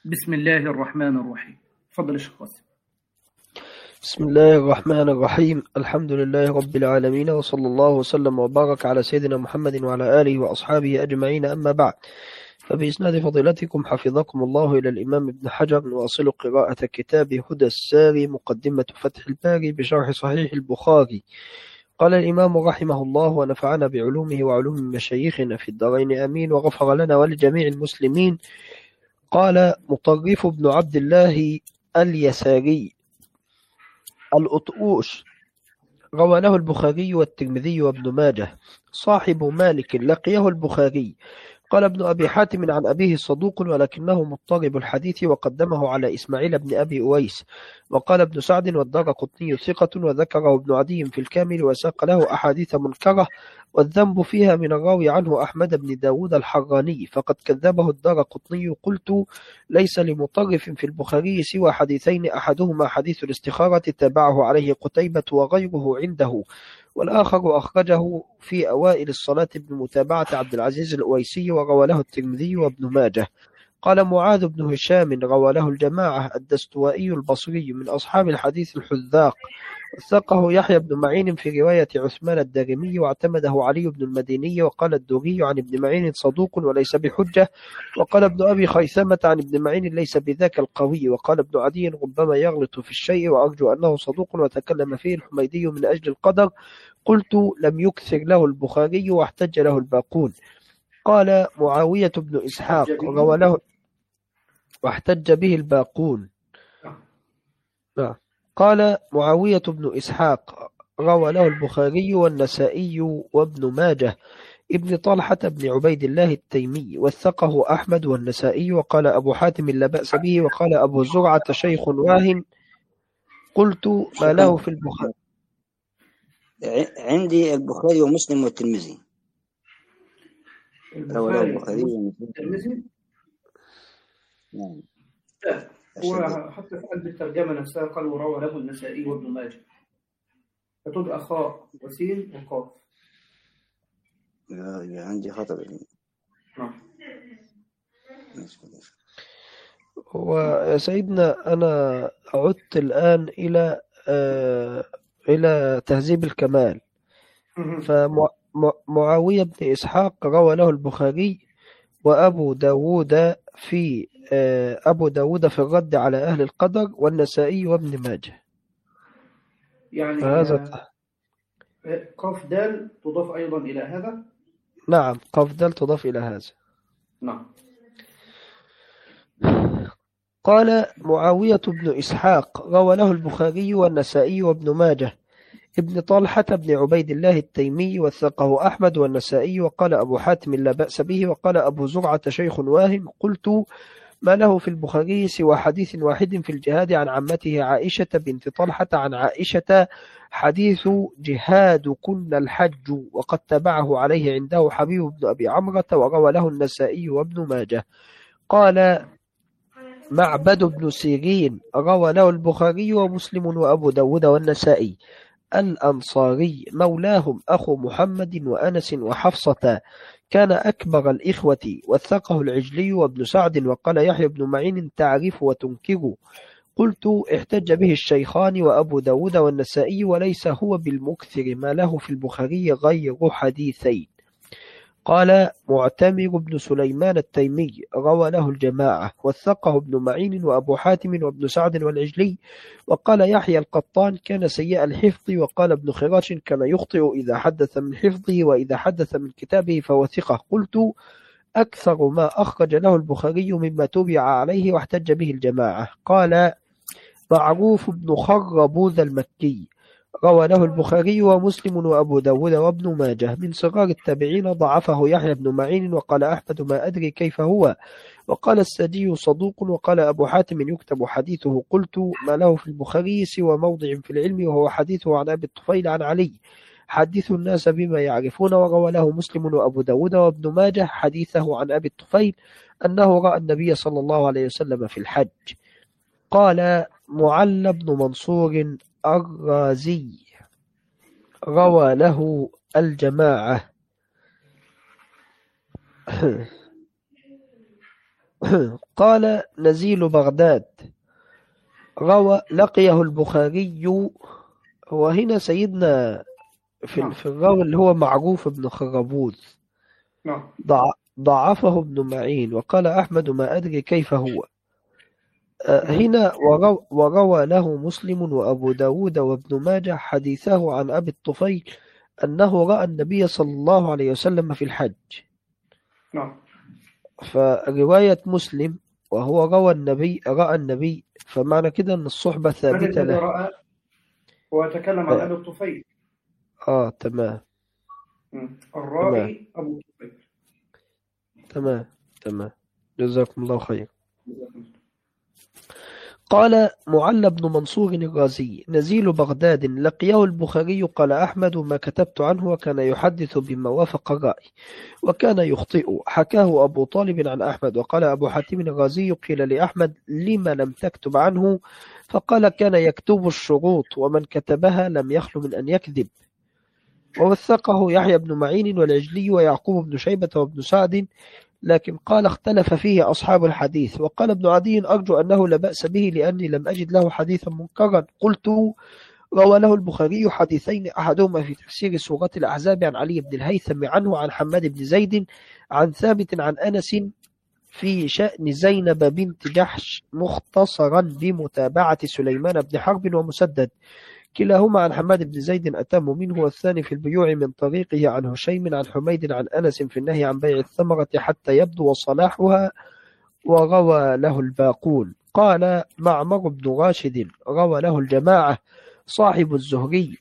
بسم الله الرحمن الرحيم. تفضل يا شيخ قاسم. بسم الله الرحمن الرحيم. الحمد لله رب العالمين، وصلى الله وسلم وبارك على سيدنا محمد وعلى آله وأصحابه أجمعين، أما بعد. فبإسناد فضيلتكم حفظكم الله إلى الإمام ابن حجر نواصل قراءة كتاب هدى الساري مقدمة فتح الباري بشرح صحيح البخاري. قال الإمام رحمه الله ونفعنا بعلومه وعلوم مشايخنا في الدارين آمين، وغفر لنا ولجميع المسلمين. قال مطرف بن عبد الله اليساري الأطؤوش، روى له البخاري والترمذي وابن ماجه، صاحب مالك لقيه البخاري. قال ابن أبي حاتم عن أبيه صدوق ولكنه مضطرب الحديث، وقدمه على إسماعيل بن أبي أويس. وقال ابن سعد والدارقطني ثقة، وذكره ابن عدي في الكامل، وساق له أحاديث منكرة والذنب فيها من الراوي عنه أحمد بن داود الحراني، فقد كذبه الدارقطني. قلت ليس لمطرف في البخاري سوى حديثين، أحدهما حديث الاستخارة تابعه عليه قتيبة وغيره عنده، والآخر أخرجه في أوائل الصلاة بمتابعة عبد العزيز الأويسي، وروى له الترمذي وابن ماجه. قال معاذ بن هشام روى له الجماعة، الدستوائي البصري من أصحاب الحديث الحذاق، وثقه يحيى بن معين في رواية عثمان الدارمي، واعتمده علي بن المديني. وقال الدوري عن ابن معين صدوق وليس بحجة. وقال ابن أبي خيثمة عن ابن معين ليس بذاك القوي. وقال ابن عدي ربما يغلط في الشيء وأرجو أنه صدوق، وتكلم فيه الحميدي من أجل القدر. قلت لم يكثر له البخاري واحتج له الباقون. قال معاوية بن إسحاق روى له واحتج به الباقون. قال معاوية بن إسحاق روى له البخاري والنسائي وابن ماجه ابن طلحة بن عبيد الله التيمي، وثقه أحمد والنسائي. وقال أبو حاتم لا بأس به. وقال أبو زرعة شيخ واهن. قلت ما له في البخاري. عندي البخاري ومسلم والترمذي. روى له البخاري والترمذي. نعم. هو حتى في قلب الترجمة نفسها قال وروى له النسائي وابن ماجه، فتبقى خاء وسين وقاف. عندي خطأ. نعم. وسيدنا أنا عدت الآن إلى تهذيب الكمال. فمعاوية بن إسحاق روى له البخاري، وأبو داود في الرد على أهل القدر، والنسائي وابن ماجه. يعني فهذا قاف دال تضاف أيضا إلى هذا. نعم، قاف دال تضاف إلى هذا. نعم. قال معاوية بن إسحاق روى له البخاري والنسائي وابن ماجه ابن طلحة بن عبيد الله التيمي، وثقه أحمد والنسائي. وقال أبو حاتم لا بأس به. وقال أبو زرعة شيخ واهن. قلت ما له في البخاري سوى حديث واحد في الجهاد عن عمته عائشة بنت طلحة عن عائشة، حديث جهاد كن الحج، وقد تبعه عليه عنده حبيب بن أبي عمرة، وروى له النسائي وابن ماجه. قال معبد بن سيرين روى له البخاري ومسلم وأبو داود والنسائي، الأنصاري مولاهم أخو محمد وأنس وحفصة، كان أكبر الإخوة، وثقه العجلي وابن سعد. وقال يحيى بن معين تعرف وتنكر. قلت احتج به الشيخان وأبو داود والنسائي، وليس هو بالمكثر، ما له في البخاري غير حديثين. قال معتمر بن سليمان التيمي روى له الجماعة، وثقه ابن معين وأبو حاتم وابن سعد والعجلي. وقال يحيى القطان كان سيء الحفظ. وقال ابن خراش كان يخطئ إذا حدث من حفظه، وإذا حدث من كتابه فهو ثقة. قلت أكثر ما أخرج له البخاري مما تبع عليه واحتج به الجماعة. قال معروف بن خربوذ المكي روى له البخاري ومسلم وأبو داود وابن ماجه، من صغار التابعين، ضعفه يحيى بن معين. وقال أحمد ما أدري كيف هو. وقال السدي صدوق. وقال أبو حاتم يكتب حديثه. قلت ما له في البخاري سوى موضع في العلم، وهو حديثه عن أبي الطفيل عن علي، حدث الناس بما يعرفون. وروى له مسلم وأبو داود وابن ماجه حديثه عن أبي الطفيل أنه رأى النبي صلى الله عليه وسلم في الحج. قال معل بن منصور الرازي روى له الجماعة قال نزيل بغداد لقيه البخاري. وهنا سيدنا في الراوي اللي هو معروف بن خربوذ نعم. ضعفه ابن معين، وقال أحمد ما أدري كيف هو. هنا وروى له مسلم وأبو داود وابن ماجه حديثه عن أبي الطفيل أنه رأى النبي صلى الله عليه وسلم في الحج. نعم. فرواية مسلم وهو رأى النبي، فمعنى كده أن الصحبة ثابتة من له. رأى هو يتكلم عن أبي الطفيل. تمام. الرائي أبو الطفيل. تمام. جزاكم الله خير. قال معل بن منصور الرازي نزيل بغداد لقيه البخاري. قال أحمد ما كتبت عنه، وكان يحدث بما وافق الرأي وكان يخطئ. حكاه أبو طالب عن أحمد. وقال أبو حاتم الرازي قيل لأحمد لما لم تكتب عنه؟ فقال كان يكتب الشروط، ومن كتبها لم يخل من أن يكذب. ووثقه يحيى بن معين والعجلي ويعقوب بن شيبة وابن سعد، لكن قال اختلف فيه أصحاب الحديث. وقال ابن عدي أرجو أنه لا بأس به لأني لم أجد له حديثا منكرا. قلت روى له البخاري حديثين، أحدهما في تفسير سورة الأحزاب عن علي بن الهيثم عنه عن حماد بن زيد عن ثابت عن أنس في شأن زينب بنت جحش مختصرا بمتابعة سليمان بن حرب ومسدد، كلاهما عن حماد بن زيد أتم منه، والثاني في البيوع من طريقه عن هشيم عن حميد عن أنس في النهي عن بيع الثمرة حتى يبدو صلاحها، وروى له الباقون. قال معمر بن راشد روى له الجماعة صاحب الزهري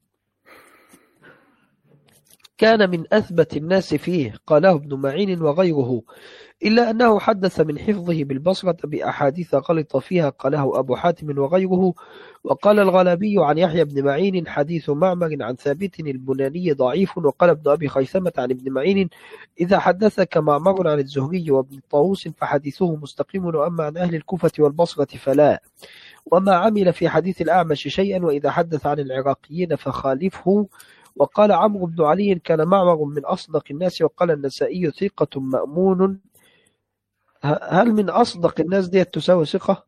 كان من أثبت الناس فيه، قاله ابن معين وغيره، إلا أنه حدث من حفظه بالبصرة بأحاديث غلط فيها، قاله أبو حاتم وغيره. وقال الغلابي عن يحيى بن معين حديث معمر عن ثابت البناني ضعيف. وقال ابن أبي خيثمة عن ابن معين إذا حدثك معمر عن الزهري وابن طاووس فحديثه مستقيم، وأما عن أهل الكوفة والبصرة فلا. وما عمل في حديث الأعمش شيئا، وإذا حدث عن العراقيين فخالفه. وقال عمرو بن علي كان معمر من أصدق الناس. وقال النسائي ثقة مأمون. هل من أصدق الناس دي تساوي ثقة؟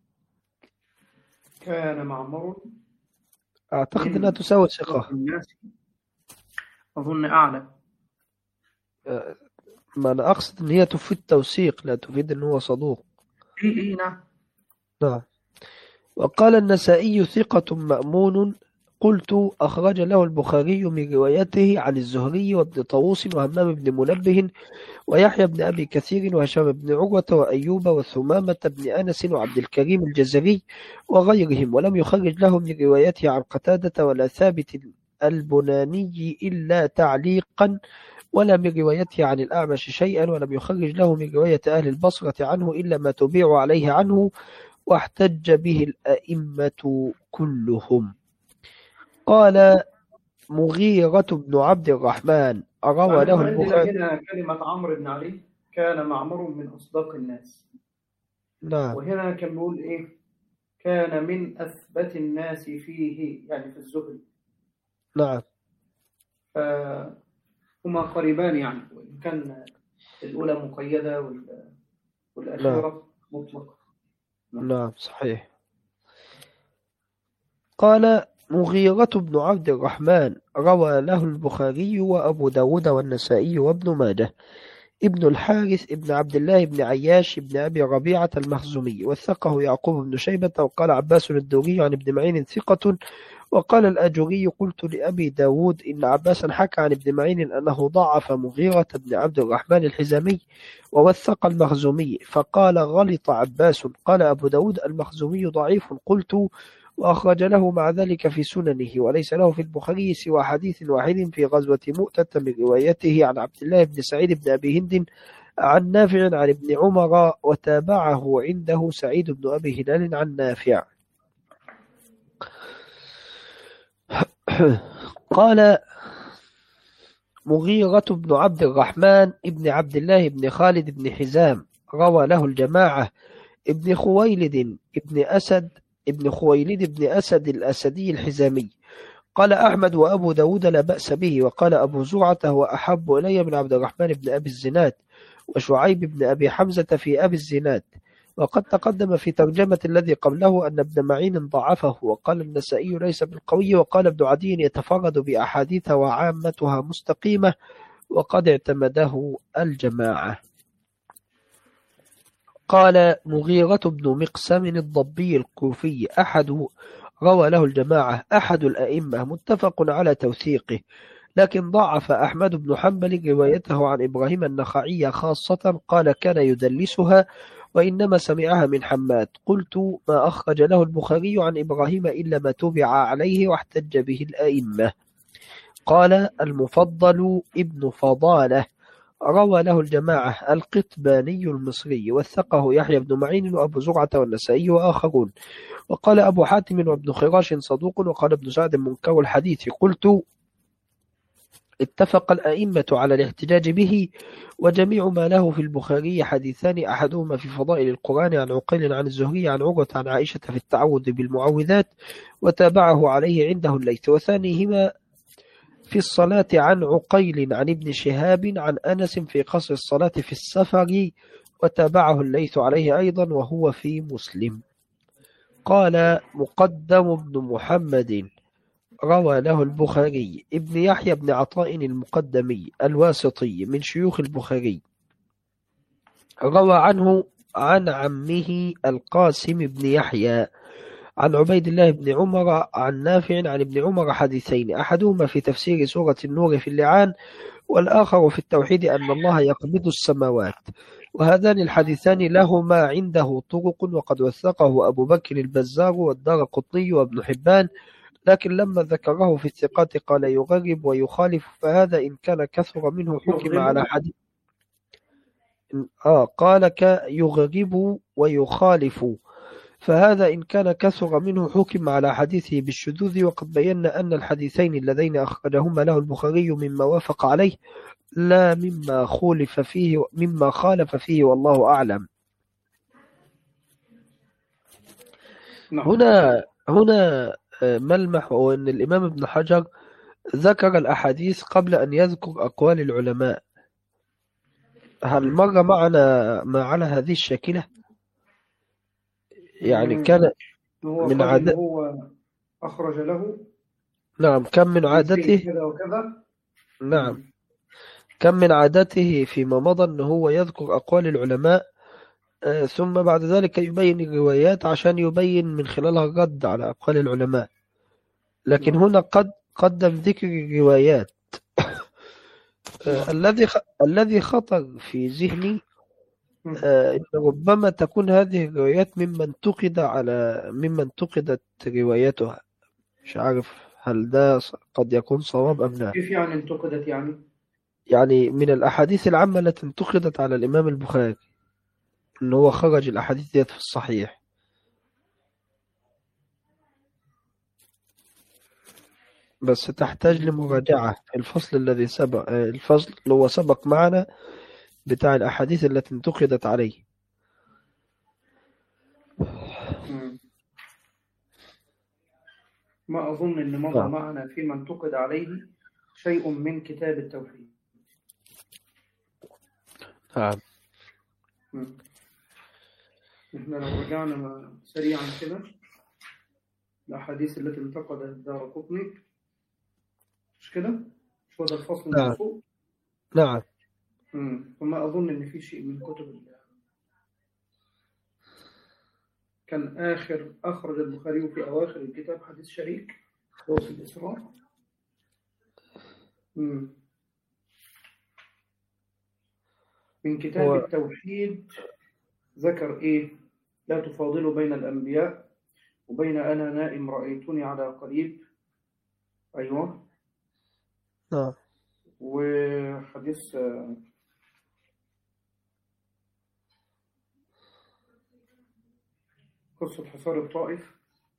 كان معمر أعتقد أنها تساوي ثقة. أظن أعلى. ما أنا أقصد أن هي تفيد توثيق، لا تفيد أنه هو صدوق. نعم. وقال النسائي ثقة مأمون. قلت أخرج له البخاري من روايته عن الزهري وابن طاووس وهمام بن منبه ويحيى بن أبي كثير وهشام بن عروة وأيوب وثمامة بن أنس وعبد الكريم الجزري وغيرهم، ولم يخرج له من روايته عن قتادة ولا ثابت البناني إلا تعليقا، ولا من روايته عن الأعمش شيئا، ولم يخرج له من رواية أهل البصرة عنه إلا ما تبيع عليه عنه، واحتج به الأئمة كلهم. قال مغيرة بن عبد الرحمن روى له البخاري. هنا كلمة عمرو بن علي كان معمر من أصدق الناس. نعم. وهنا كان بيقول إيه؟ كان من أثبت الناس فيه، يعني في الزهري. نعم. هما قريبان يعني، وإن كان الأولى مقيدة والأخيرة مطلقة. نعم صحيح. قال مغيرة بن عبد الرحمن روى له البخاري وأبو داود والنسائي وابن ماجه. ابن الحارث ابن عبد الله بن عياش ابن أبي ربيعة المخزومي، وثقه يعقوب بن شيبة. وقال عباس الدوري عن ابن معين ثقة. وقال الأجري قلت لأبي داود إن عباسا حكى عن ابن معين أنه ضعف مغيرة بن عبد الرحمن الحزامي ووثق المخزومي، فقال غلط عباس. قال أبو داود المخزومي ضعيف. قلت وأخرج له مع ذلك في سننه، وليس له في البخاري سوى حديث واحد في غزوة مؤتة من روايته عن عبد الله بن سعيد بن أبي هند عن نافع عن ابن عمر، وتابعه عنده سعيد بن أبي هلال عن نافع. قال مغيرة بن عبد الرحمن ابن عبد الله بن خالد بن حزام روى له الجماعة. ابن خويلد بن أسد الأسدي الحزامي. قال أحمد وأبو داود لا بأس به. وقال أبو زرعة هو أحب إلي من عبد الرحمن بن أبي الزناد. وشعيب بن أبي حمزة في أبي الزناد. وقد تقدم في ترجمة الذي قبله أن ابن معين ضعفه، وقال النسائي ليس بالقوي، وقال ابن عدي يتفرد بأحاديث وعامتها مستقيمة، وقد اعتمده الجماعة. قال مغيرة بن مقسم الضبي الكوفي روى له الجماعة أحد الأئمة متفق على توثيقه، لكن ضعف أحمد بن حنبل روايته عن إبراهيم النخعي خاصة، قال كان يدلسها وإنما سمعها من حماد. قلت ما أخرج له البخاري عن إبراهيم إلا ما تبع عليه واحتج به الأئمة. قال المفضل ابن فضالة روى له الجماعة القطباني المصري، وثقه يحيى بن معين وأبو زرعة والنسائي وآخرون. وقال أبو حاتم وابن خراش صدوق، وقال ابن سعد منكر الحديث. قلت اتفق الأئمة على الاحتجاج به، وجميع ما له في البخاري حديثان، أحدهما في فضائل القرآن عن عقيل عن الزهري عن عروة عن عائشة في التعوذ بالمعوذات، وتابعه عليه عنده الليث، وثانيهما في الصلاة عن عقيل عن ابن شهاب عن أنس في قصر الصلاة في السفر، وتابعه الليث عليه أيضا، وهو في مسلم. قال مقدم بن محمد روى له البخاري ابن يحيى بن عطاء المقدمي الواسطي من شيوخ البخاري، روى عنه عن عمه القاسم بن يحيى عن عبيد الله بن عمر عن نافع عن ابن عمر حديثين، أحدهما في تفسير سورة النور في اللعان، والآخر في التوحيد أن الله يقبض السماوات. وهذان الحديثان لهما عنده طرق، وقد وثقه أبو بكر البزار والدارقطني وابن حبان، لكن لما ذكره في الثقات قال يغرب ويخالف، فهذا إن كان كثر منه حكم على حديث قال يغرب ويخالف، فهذا إن كان كثر منه حكم على حديثه بالشذوذ. وقد بينا أن الحديثين اللذين أخرجهما له البخاري مما وافق عليه، لا مما خالف فيه، والله أعلم. هنا ملمح، وأن الإمام ابن حجر ذكر الأحاديث قبل أن يذكر أقوال العلماء. هل مر معنا ما على هذه الشاكلة؟ يعني كان من عادته، هو أخرج له نعم، كم من عادته كذا وكذا. نعم، كم من عادته فيما مضى أنه هو يذكر أقوال العلماء، ثم بعد ذلك يبين الروايات عشان يبين من خلالها الرد على أقوال العلماء. لكن هنا قد قدم ذكر الروايات. الذي خطر في ذهني إن ربما تكون هذه الروايات ممن انتقدت روايتها. مش عارف هل ده قد يكون صواب أم لا. كيف يعني انتقدت؟ يعني من الأحاديث العامة التي انتقدت على الإمام البخاري إن هو خرج الأحاديث ديت في الصحيح. بس تحتاج لمراجعة الفصل الذي سبق، الفصل اللي هو سبق معنا بتاع الأحاديث التي انتقدت عليه. ما أظن أن مضى معنا فيما انتقد عليه شيء من كتاب التوحيد. نعم. إحنا لو رجعنا سريعا كده الأحاديث التي انتقد الدارقطني، مش كده؟ مش هو ده الفصل الموصول؟ نعم. فما أظن أن في شيء من كتب كان أخرج البخاري في أواخر الكتاب حديث شريك هو في الإسراء. من كتاب التوحيد ذكر إيه؟ لا تفاضلوا بين الأنبياء وبين أنا نائم رأيتني على قريب. أيوة. وحديث قصة حصار الطائف.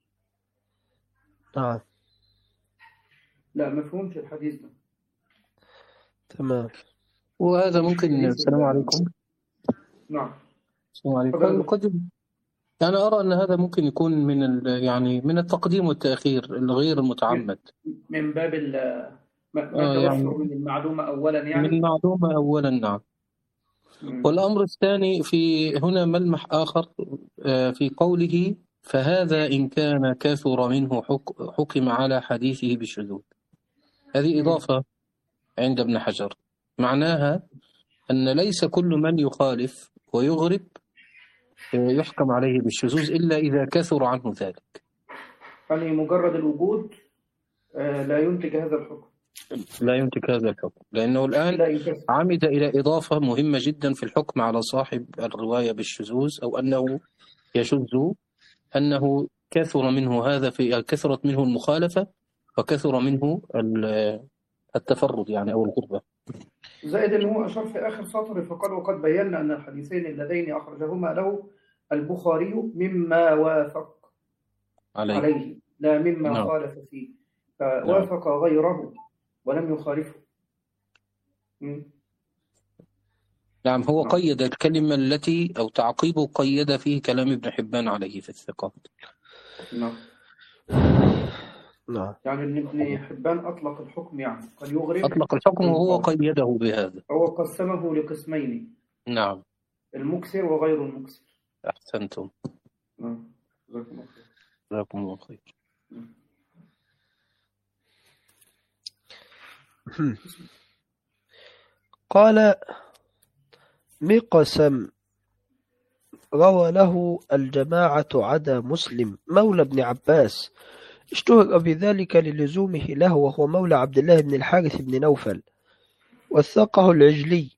لا، مفهومش الحديث ده. تمام. وهذا ممكن. السلام عليكم. نعم. السلام عليكم. يعني أرى أن هذا ممكن يكون من التقديم والتأخير الغير المتعمد، من باب ما ترفع من المعلومة أولا، يعني من المعلومة أولا. نعم. والأمر الثاني في هنا ملمح آخر في قوله فهذا إن كان كثر منه حكم على حديثه بالشذوذ. هذه إضافة عند ابن حجر، معناها أن ليس كل من يخالف ويغرب يحكم عليه بالشذوذ إلا إذا كثر عنه ذلك. يعني مجرد الوجود لا ينتج هذا الحكم. لا ينتج هذا الحكم، لأنه الآن عمد إلى إضافة مهمة جدا في الحكم على صاحب الرواية بالشذوذ أو أنه يشذ، أنه كثر منه هذا، في كثرت منه المخالفة وكثر منه التفرد يعني أو الغربة. زائد أنه هو أشار في آخر سطر فقال وقد بينا أن الحديثين اللذين أخرجهما له البخاري مما وافق عليه لا مما خالف فيه، فوافق غيره ولم يخالفه. نعم، هو قيد الكلمة التي أو تعقيبه قيد فيه كلام ابن حبان عليه في الثقات. نعم. يعني ابن حبان أطلق الحكم، يعني قد يغرب، أطلق الحكم وهو قيده بهذا، هو قسمه لقسمين. نعم، المكسر وغير المكسر. أحسنتم. نعم، جزاكم الله خير. جزاكم الله خير. قال مقسم روى له الجماعة عدا مسلم مولى ابن عباس، اشتهر بذلك للزومه له، وهو مولى عبد الله بن الحارث بن نوفل، وثقه العجلي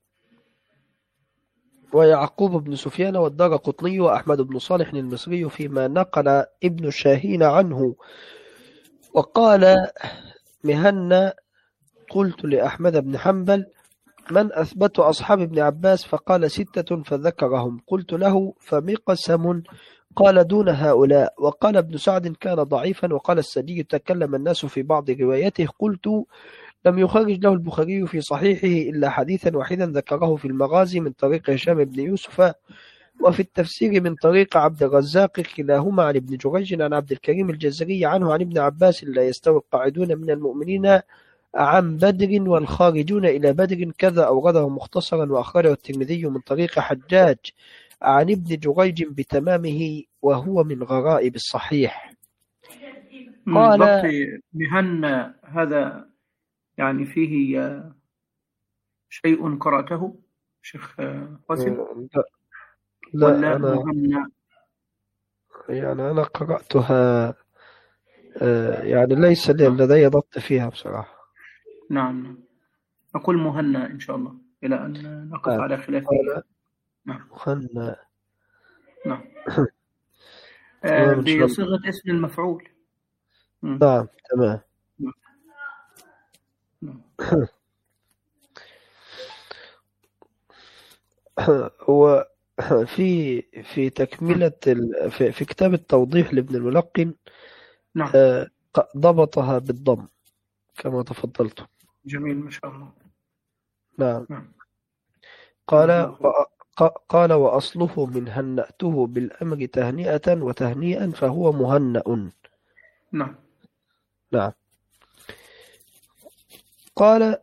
ويعقوب بن سفيان والدارقطني وأحمد بن صالح المصري فيما نقل ابن شاهين عنه. وقال مهنا قلت لأحمد بن حنبل من أثبت أصحاب ابن عباس؟ فقال 6 فذكرهم. قلت له فمقسم؟ قال دون هؤلاء. وقال ابن سعد كان ضعيفا. وقال السدي تكلم الناس في بعض روايته. قلت لم يخرج له البخاري في صحيحه إلا حديثا واحدا ذكره في المغازي من طريق هشام بن يوسف، وفي التفسير من طريق عبد الرزاق، كلاهما عن ابن جريج عن عبد الكريم الجزري عنه عن ابن عباس لا يستوي القاعدون من المؤمنين عن بدر والخارجون إلى بدر، كذا أورده مختصرا وأخرجه الترمذي من طريق حجاج عن ابن جريج بتمامه وهو من غرائب الصحيح. قال مهنا هذا يعني فيه شيء قرأته شيخ قاسم؟ لا أنا يعني أنا قرأتها يعني ليس لدي ضبط فيها بصراحة. نعم، نقول مهنا إن شاء الله إلى أن نقف على خلافه. نعم مهنا، نعم. بصيغة اسم المفعول. نعم تمام. وفي تكملة في كتاب التوضيح لابن الملقن نعم. ضبطها بالضم كما تفضلت. جميل ما شاء الله. نعم. قال وأصله من هنأته بالأمر تهنئة وتهنيئا فهو مهنأ. نعم. نعم. قال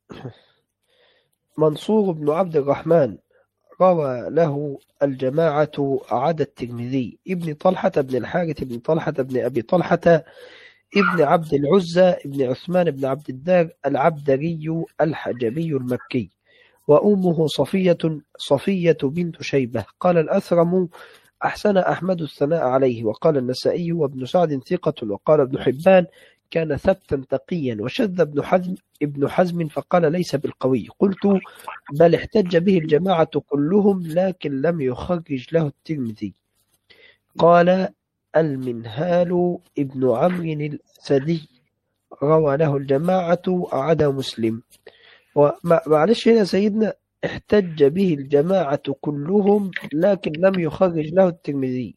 منصور بن عبد الرحمن روى له الجماعة عدا الترمذي ابن طلحة بن الحارث بن طلحة بن أبي طلحة ابن عبد العزى ابن عثمان بن عبد الدار العبدري الحجبي المكي، وأمه صفية بنت شيبة. قال الأثرم أحسن أحمد الثناء عليه. وقال النسائي وابن سعد ثقة. وقال ابن حبان كان ثبتا تقيا. وشذ ابن حزم فقال ليس بالقوي. قلت بل احتج به الجماعة كلهم لكن لم يخرج له الترمذي. قال المنهال ابن عمرو الأسدي روى له الجماعة عدا مسلم. ومعلش هنا سيدنا احتج به الجماعة كلهم لكن لم يخرج له الترمذي.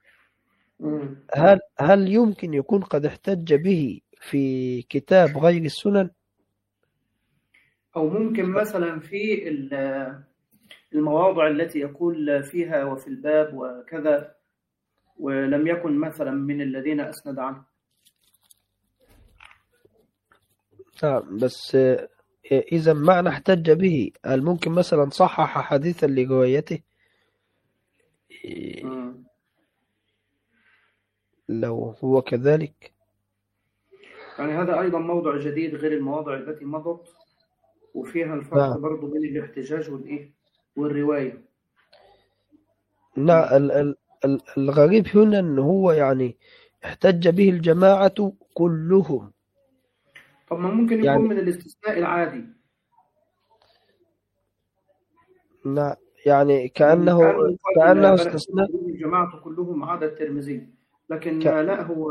هل يمكن يكون قد احتج به في كتاب غير السنن؟ أو ممكن مثلا في المواضع التي يقول فيها وفي الباب وكذا ولم يكن مثلا من الذين أسند عنه. نعم، بس إذا معنى احتج به، هل ممكن مثلا صحح حديثا لروايته لو هو كذلك؟ يعني هذا أيضا موضوع جديد غير المواضع التي مضت، وفيها الفرق نعم برضو بين الاحتجاج والرواية. نعم. الغريب هنا أن هو يعني احتج به الجماعة كلهم. طب ما ممكن يكون يعني من الاستثناء العادي. نعم، يعني كأنه كأنه قال بل احتج استثناء. به الجماعة كلهم عدا الترمذي، لكن لا هو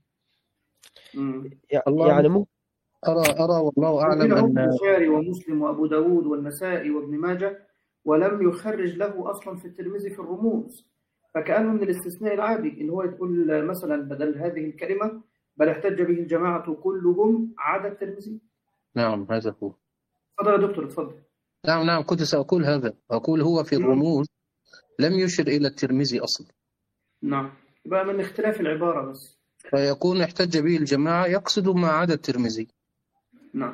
يعني الله أرى والله أعلم ومنهم أن البخاري ومسلم وأبو داود والنسائي وابن ماجه، ولم يخرج له أصلا في الترمذي في الرموز، فكأنه من الاستثناء العادي اللي هو تقول مثلا بدل هذه الكلمة بل احتج به الجماعة كلهم عدا الترمذي. نعم هذا هو. تفضل يا دكتور اتفضل. نعم كنت سأقول هذا، أقول هو في الرموز لم يشر إلى الترمذي أصلا. نعم، يبقى من اختلاف العبارة بس. فيكون احتج به الجماعة يقصد ما عدا الترمذي. نعم.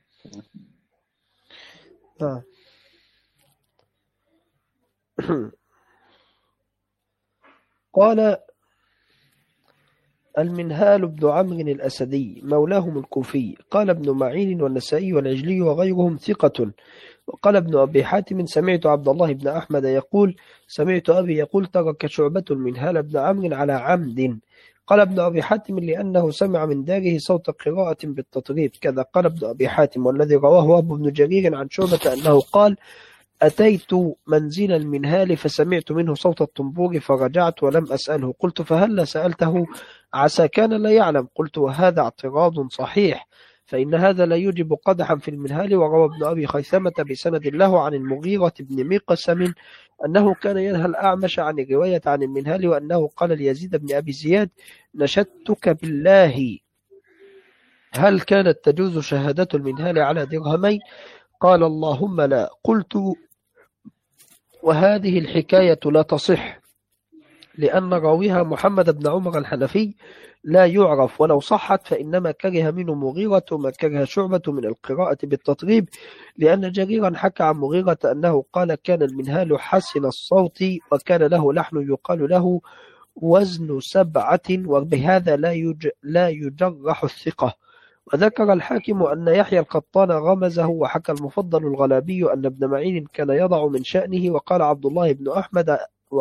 قال المنهال بن عمرو الأسدي مولاهم الكوفي، قال ابن معين والنسائي والعجلي وغيرهم ثقة. وقال ابن أبي حاتم سمعت عبد الله بن أحمد يقول سمعت أبي يقول ترك شعبة المنهال بن عمرو على عمد. قال ابن أبي حاتم لأنه سمع من داره صوت قراءة بالتطريب، كذا قال ابن أبي حاتم. والذي رواه أبو بن جرير عن شعبة أنه قال أتيت منزل المنهال فسمعت منه صوت الطنبور فرجعت ولم أسأله، قلت فهل سألته عسى كان لا يعلم، قلت وهذا اعتراض صحيح فإن هذا لا يوجب قدحا في المنهال. وروى ابن أبي خيثمة بسند له عن المغيرة بن مقسم أنه كان ينهى الأعمش عن الرواية عن المنهال، وأنه قال ليزيد بن أبي زياد نشدتك بالله هل كانت تجوز شهادة المنهال على درهمين؟ قال اللهم لا. قلت وهذه الحكاية لا تصح لأن راويها محمد بن عمر الحنفي لا يعرف، ولو صحت فإنما كره منه مغيرة ما كره شعبة من القراءة بالتطريب، لأن جريرا حكى عن مغيرة أنه قال كان المنهال حسن الصوت وكان له لحن يقال له وزن 7، وبهذا لا يجرح الثقة. وذكر الحاكم أن يحيى القطان غمزه، وحكى المفضل الغلابي أن ابن معين كان يضع من شأنه. وقال عبد الله بن أحمد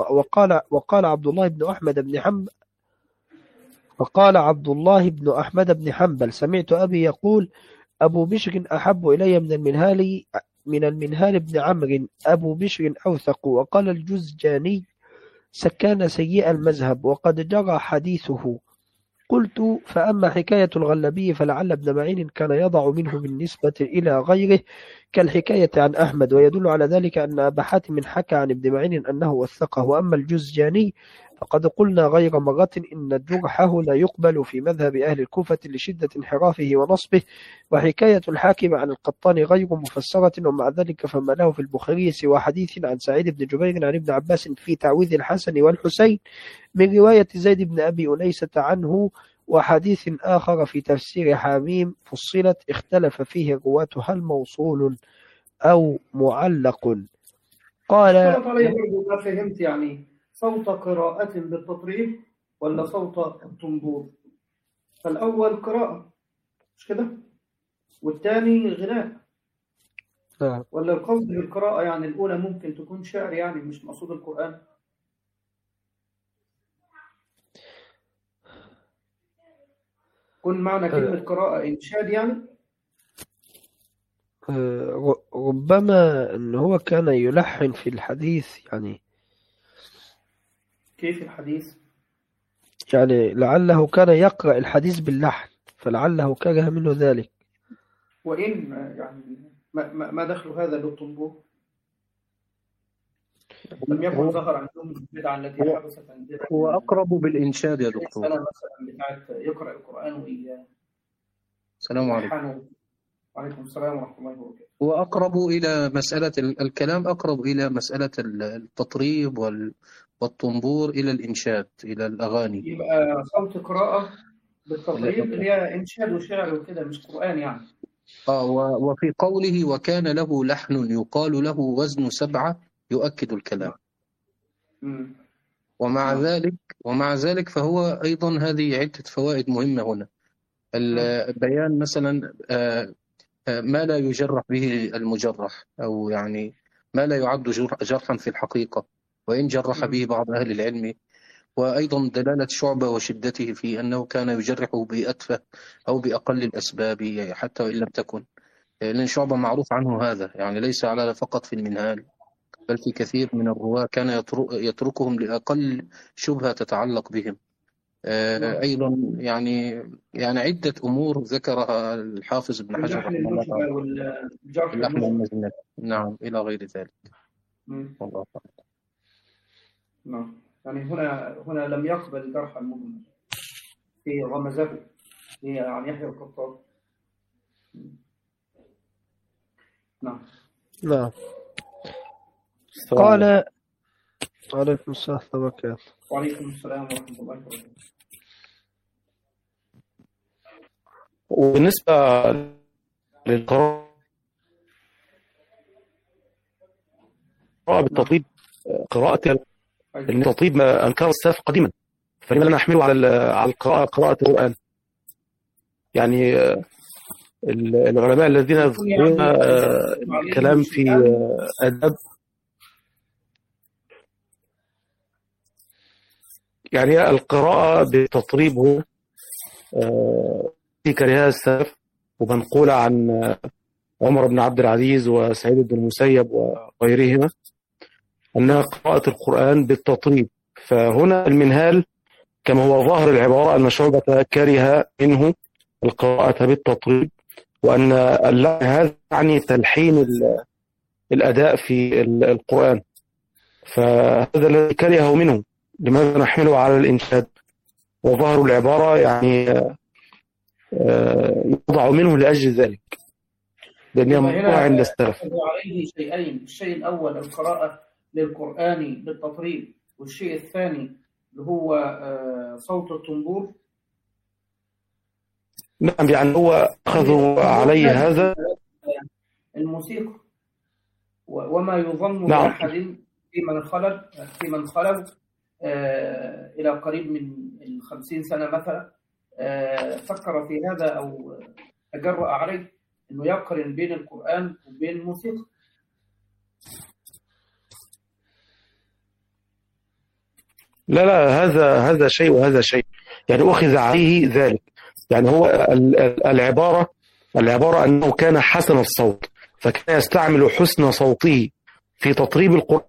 بن حنبل سمعت أبي يقول أبو بشر أحب إلي من المنهال بن عمرو، أبو بشر أوثق. وقال الجزجاني كان سيء المذهب وقد جرى حديثه. قلت فأما حكاية الغلبي فلعل ابن معين كان يضع منه بالنسبة إلى غيره كالحكاية عن أحمد، ويدل على ذلك أن أبا حاتم حكى عن ابن معين أنه وثقه. وأما الجزجاني فقد قلنا غير مرة إن جرحه لا يقبل في مذهب أهل الكوفة لشدة انحرافه ونصبه. وحكاية الحاكم عن القطان غير مفسرة، ومع ذلك فما له في البخاري سوى حديث عن سعيد بن جبير عن ابن عباس في تعويذ الحسن والحسين من رواية زيد بن أبي أنيسة عنه، وحديث آخر في تفسير حميم فصلت اختلف فيه الرواة هل موصول أو معلق. قال ما فهمت يعني صوت قراءة بالتطريب ولا صوت الطنبور؟ فالأول قراءة مش كده، والثاني غناء، ولا القصد بالقراءة يعني الأولى ممكن تكون شعر يعني مش مقصود القرآن؟ كن معنى كلمة قراءة إنشاد يعني؟ ربما أن هو كان يلحن في الحديث يعني. كيف الحديث؟ يعني لعله كان يقرأ الحديث باللحن فلعله كره منه ذلك. وإن يعني ما دخل هذا بالطنبور؟ لم يكن ظهر عندهم البدعة التي حدثت عندنا. هو أقرب بالإنشاد يا دكتور. مثلا بتاعت يقرأ القرآن وإياه. السلام عليكم. وعليكم السلام ورحمة الله وبركاته. هو أقرب إلى مسألة الكلام، أقرب إلى مسألة التطريب والطنبور إلى الإنشاد، إلى الأغاني. يبقى صوت قراءة بالتطريب اللي هي إنشاد وشعر وكده مش قرآن يعني. وفي قوله وكان له لحن يقال له وزن 7 يؤكد الكلام. ومع ذلك فهو أيضا هذه عدة فوائد مهمة هنا. البيان مثلا ما لا يجرح به المجرح، أو يعني ما لا يعد جرحا في الحقيقة وإن جرح به بعض أهل العلم. وأيضا دلالة شعبة وشدته في أنه كان يجرحه بأتفه أو بأقل الأسباب حتى وإن لم تكن، لأن شعبة معروف عنه هذا، يعني ليس على فقط في المنهال بل في كثير من الرواة كان يتركهم لأقل شبهة تتعلق بهم. أيضا يعني عدة أمور ذكرها الحافظ ابن حجر رحمه الله، اللحن المزنة، نعم، إلى غير ذلك. والله نعم. يعني هنا لم يقبل جرح المجمل في غمزه عن يحيى القطان. نعم. قال عليكم السلام وبركاته. وعليكم السلام ورحمة الله وبركاته. وبالنسبة للقراءة بالتطيب، قراءة التطيب ما أنكر السلف قديما، فلما لا نحمله على قراءة القرآن؟ يعني العلماء الذين يذكرون الكلام في أدب، يعني القراءة بالتطريب هو كرهها السلف، ومنقولة عن عمر بن عبد العزيز وسعيد بن المسيب وغيرهما أنها قراءة القرآن بالتطريب. فهنا المنهال كما هو ظاهر العبارة أن شعبة كره منه القراءة بالتطريب، وأن اللحن هذا يعني تلحين الأداء في القرآن، فهذا الذي كرهه منه. لماذا نحمله على الإنشاد؟ وظاهر العبارة يعني يوضع منه لأجل ذلك، لأنها مقطوعة عند السلف. عليه شيئين: الشيء الأول القراءة للقرآن بالتطريب، والشيء الثاني اللي هو صوت الطنبور. نعم، يعني هو أخذوا عليه هذا الموسيقى وما يظن نعم. أحد في من خلد إلى قريب من 50 سنة مثلا فكر في هذا أو تجرأ عليه أنه يقرن بين القرآن وبين الموسيقى. لا، هذا شيء وهذا شيء، يعني أخذ عليه ذلك. يعني هو العبارة أنه كان حسن الصوت، فكان يستعمل حسن صوته في تطريب القرآن،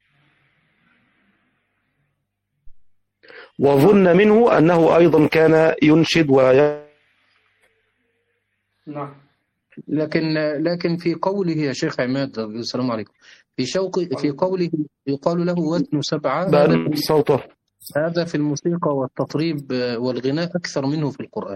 وظن منه أنه أيضا كان ينشد نعم. لكن في قوله يا شيخ عماد، السلام عليكم، في قوله يقال له وزن 7، هذا في الموسيقى والتطريب والغناء أكثر منه في القرآن.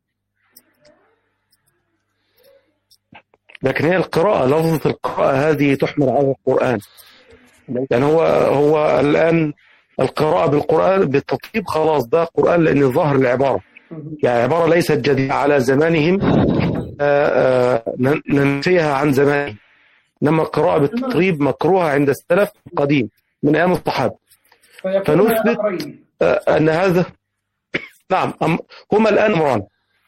لكن هي القراءة، لفظة القراءة هذه تحمل على القرآن. يعني هو الآن القراءة بالقرآن بالتطريب خلاص ده قرآن، لأن ظهر العبارة يعني عبارة ليست جديدة على زمانهم، ننفيها عن زمانهم. إنما القراءة بالتطريب مكروهة عند السلف القديم من أيام الصحابة. فنثبت أن هذا نعم هما الآن أمران.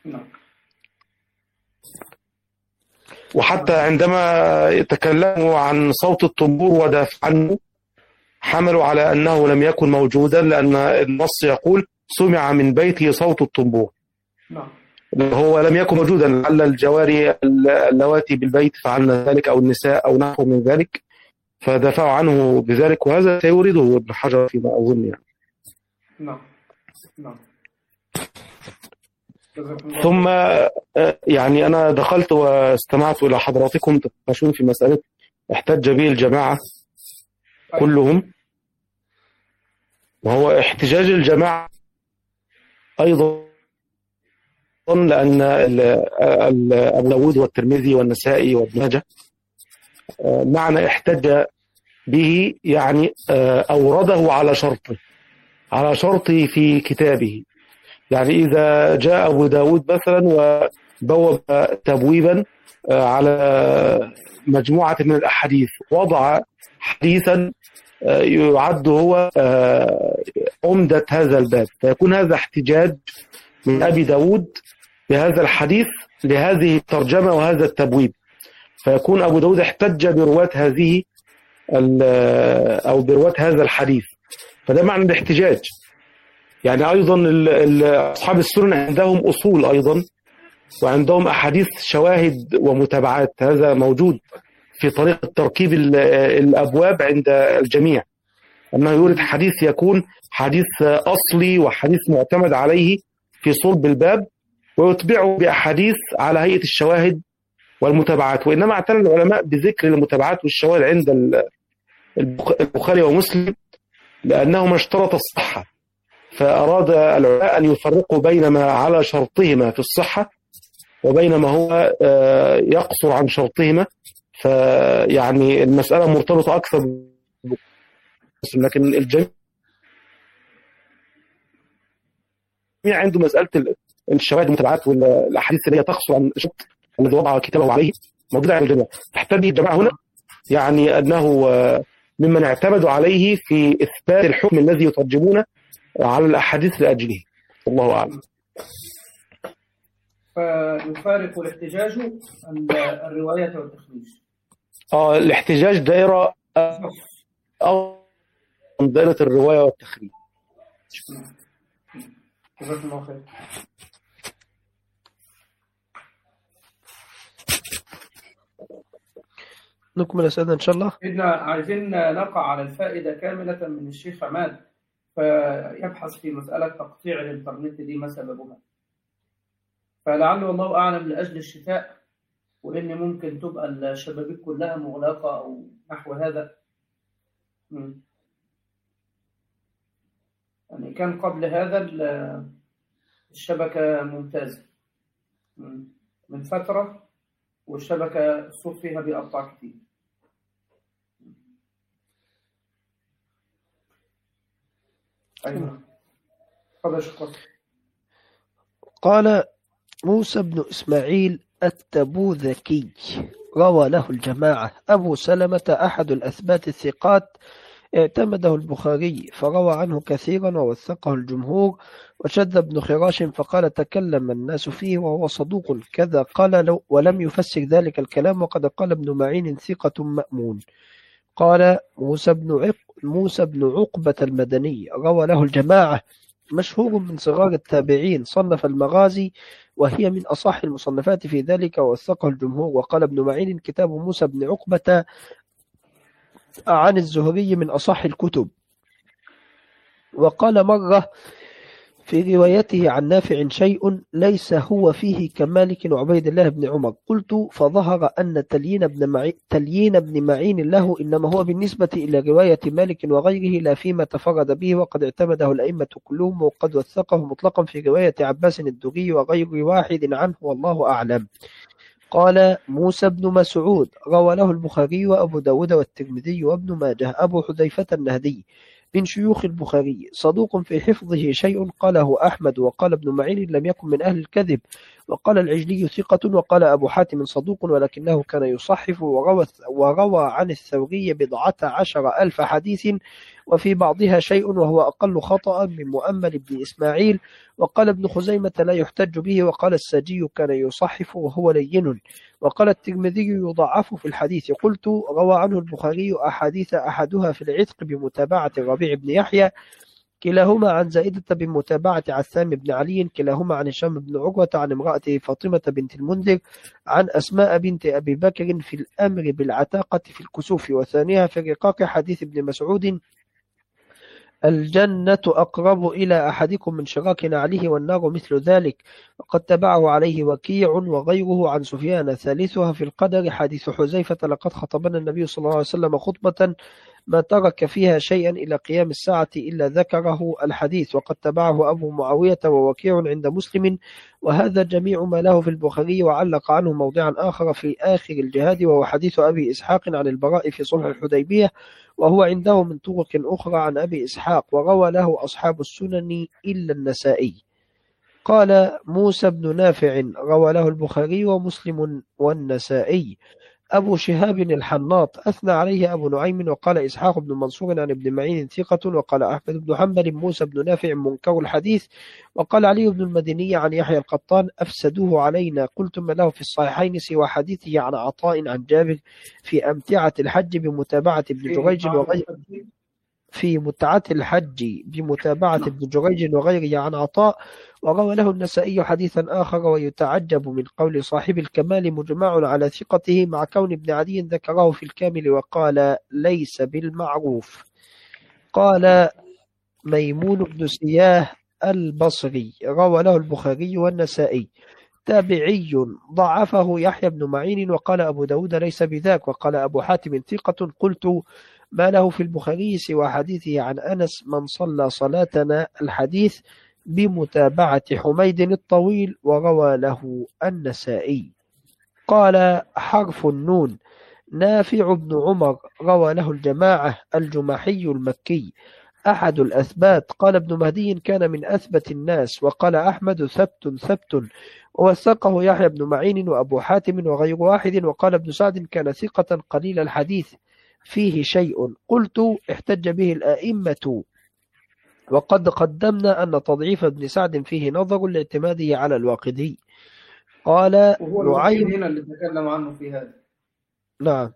وحتى عندما يتكلموا عن صوت الطنبور ودافع عنه حملوا على أنه لم يكن موجودا، لأن النص يقول سمع من بيته صوت الطنبور. هو لم يكن موجودا، لعل الجواري اللواتي بالبيت فعلن ذلك أو النساء أو نحو من ذلك، فدافعوا عنه بذلك، وهذا سيورده ابن حجر فيما أظن يعني. ثم يعني أنا دخلت واستمعت إلى حضراتكم تتناقشون في مسألة احتج به الجماعة كلهم، وهو احتجاج الجماعة أيضا، لأن أبو داود والترمذي والنسائي وابن ماجه معنى احتج به يعني أورده على شرطه في كتابه. يعني إذا جاء أبو داود مثلا بوب تبويبا على مجموعة من الأحاديث، وضع حديثا يعد هو عمدة هذا الباب، فيكون هذا احتجاج من أبي داود بهذا الحديث لهذه الترجمة وهذا التبويب، فيكون أبو داود احتج برواة هذه أو برواة هذا الحديث، فده معنى الاحتجاج. يعني أيضا أصحاب السنن عندهم أصول أيضا، وعندهم أحاديث شواهد ومتابعات، هذا موجود في طريقة تركيب الأبواب عند الجميع، أنه يورد حديث يكون حديث أصلي وحديث معتمد عليه في صلب الباب، ويتبعه بأحاديث على هيئة الشواهد والمتابعات. وإنما اعتنى العلماء بذكر المتابعات والشواهد عند البخاري ومسلم لأنهما اشترط الصحة، فأراد العلماء أن يفرقوا بين ما على شرطهما في الصحة وبين ما هو يقصر عن شرطهما، فيعني المسألة مرتبطة أكثر، لكن الجميع عنده مسألة الشواهد والمتابعات والأحاديث اللي هي تقصر عن الشرط الذي وضع كتابه عليه موجودة عند الجميع. تحتاج الجماعة هنا يعني أنه ممن اعتمدوا عليه في إثبات الحكم الذي يترجمون على الأحاديث لأجله. الله أعلم. فيفارق الاحتجاج الرواية والتخريج. الاحتجاج دائرة دائرة الرواية والتخريج. جزاكم الله خير. نكمل الأسئلة إن شاء الله. إحنا عايزين نقع على الفائدة كاملة من الشيخ عماد، فيبحث في مسألة تقطيع الإنترنت دي ما سببها، فلعله الله أعلم لأجل الشتاء، وإن ممكن تبقى الشبابيك كلها مغلقة أو نحو هذا. يعني كان قبل هذا الشبكة ممتازة من فترة، والشبكة الصوت فيها بيقطع كتير. أيوة. قال موسى بن إسماعيل التبوذكي روى له الجماعة. أبو سلمة أحد الأثبات الثقات، اعتمده البخاري فروى عنه كثيرا ووثقه الجمهور، وشذ ابن خراش فقال تكلم الناس فيه وهو صدوق كذا قال ولم يفسر ذلك الكلام، وقد قال ابن معين ثقة مأمون. قال موسى بن عقبة المدني روى له الجماعة، مشهور من صغار التابعين، صنف المغازي وهي من أصح المصنفات في ذلك، ووثقه الجمهور. وقال ابن معين كتاب موسى بن عقبة عن الزهري من أصح الكتب. وقال مرة في روايته عن نافع شيء ليس هو فيه كمالك وعبيد الله بن عمر. قلت فظهر أن تليين ابن معين له إنما هو بالنسبة إلى رواية مالك وغيره لا فيما تفرد به، وقد اعتمده الأئمة كلهم، وقد وثقه مطلقا في رواية عباس الدري وغير واحد عنه والله أعلم. قال موسى بن مسعود روى له البخاري وأبو داود والترمذي وابن ماجه. أبو حذيفة النهدي من شيوخ البخاري، صدوق في حفظه شيء قاله أحمد، وقال ابن معين لم يكن من أهل الكذب، وقال العجلي ثقة، وقال أبو حاتم صدوق ولكنه كان يصحف، وروى عن الثوري 12,000 حديث وفي بعضها شيء وهو أقل خطأ من مؤمل بن إسماعيل. وقال ابن خزيمة لا يحتج به، وقال الساجي كان يصحف وهو لين، وقال الترمذي يضعف في الحديث. قلت روى عنه البخاري أحاديث أحدها في العتق بمتابعة الربيع بن يحيى، كلاهما عن زائدة بمتابعة عثام بن علي، كلاهما عن هشام بن عروة عن امرأته فاطمة بنت المنذر عن أسماء بنت أبي بكر في الأمر بالعتاقة في الكسوف، وثانيها في الرقاق حديث ابن مسعود الجنة أقرب إلى أحدكم من شراك عليه والنار مثل ذلك، وقد تبعه عليه وكيع وغيره عن سفيان. ثالثها في القدر حديث حذيفة لقد خطبنا النبي صلى الله عليه وسلم خطبة ما ترك فيها شيئا إلى قيام الساعة إلا ذكره الحديث، وقد تبعه أبو معاوية ووكيع عند مسلم. وهذا جميع ما له في البخاري، وعلق عنه موضعا آخر في آخر الجهاد، وهو حديث أبي إسحاق عن البراء في صلح الحديبية، وهو عنده من طرق أخرى عن أبي إسحاق، وروى له أصحاب السنن إلا النسائي. قال موسى بن نافع روى له البخاري ومسلم والنسائي. أبو شهاب الحناط أثنى عليه أبو نعيم وقال إسحاق بن منصور عن ابن معين ثقة، وقال أحمد بن حنبل موسى بن نافع منكر الحديث، وقال علي بن المديني عن يحيى القطان أفسدوه علينا، قلت ما له في الصحيحين سوى حديثه عن عطاء عن جابر في أمتعة الحج بمتابعة ابن جريج وغير في متعة الحج بمتابعة ابن جريج وغيره عن عطاء. وروى له النسائي حديثا آخر ويتعجب من قول صاحب الكمال مجمع على ثقته مع كون ابن عدي ذكره في الكامل وقال ليس بالمعروف. قال ميمون بن سياه البصري روى له البخاري والنسائي تابعي ضعفه يحيى بن معين، وقال أبو داود ليس بذاك، وقال أبو حاتم ثقة. قلت ما له في البخاري سوى حديثه عن أنس من صلى صلاتنا الحديث بمتابعة حميد الطويل، وروى له النسائي. قال حرف النون نافع بن عمر روى له الجماعة الجمحي المكي أحد الأثبات. قال ابن مهدي كان من أثبت الناس، وقال أحمد ثبت، ووثقه يحيى بن معين وأبو حاتم وغير واحد. وقال ابن سعد كان ثقة قليل الحديث فيه شيء. قلت احتج به الآئمة، وقد قدمنا أن تضعيف ابن سعد فيه نظر لاعتماده على الواقدي. قال وهو الوحيد هنا اللي تكلم عنه في هذا. نعم.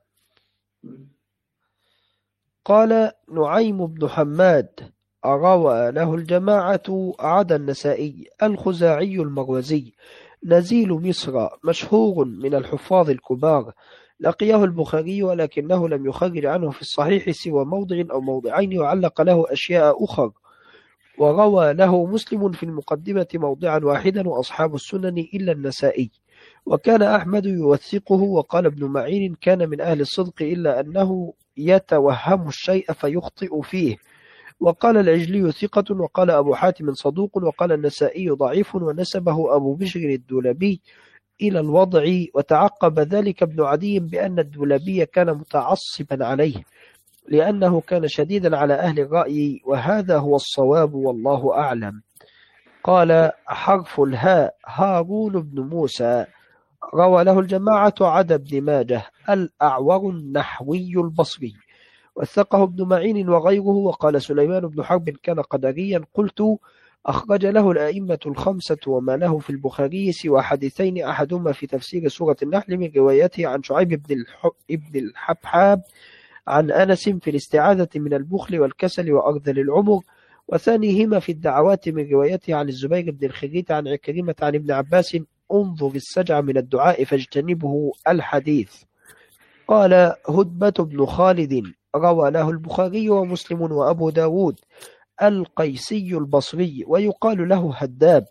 قال نعيم بن حماد روى له الجماعة عدا النسائي الخزاعي المروزي نزيل مصر مشهور من الحفاظ الكبار، لقيه البخاري ولكنه لم يخرج عنه في الصحيح سوى موضع أو موضعين وعلق له أشياء أخر، وروى له مسلم في المقدمة موضعا واحدا وأصحاب السنن إلا النسائي. وكان أحمد يوثقه. وقال ابن معين كان من أهل الصدق إلا أنه يتوهم الشيء فيخطئ فيه. وقال العجلي ثقة، وقال أبو حاتم صدوق، وقال النسائي ضعيف، ونسبه أبو بشر الدولبي إلى الوضع. وتعقب ذلك ابن عدي بأن الدولبي كان متعصبا عليه لأنه كان شديدا على أهل الرأي، وهذا هو الصواب والله أعلم. قال حرف الهاء هارون بن موسى روى له الجماعة عدا ابن ماجه الأعور النحوي البصري، وثقه ابن معين وغيره. وقال سليمان بن حرب كان قدريا. قلت أخرج له الأئمة الخمسة، وما له في البخاري سوى حديثين أحدهما في تفسير سورة النحل من روايته عن شعيب بن الحبحاب عن أنس في الاستعاذة من البخل والكسل وأرذل العمر، وثانيهما في الدعوات من روايته عن الزبير بن الخريت عن عكرمة عن ابن عباس انظر السجع من الدعاء فاجتنبه الحديث. قال هدبة بن خالد روى له البخاري ومسلم وأبو داود القيسي البصري ويقال له هداب،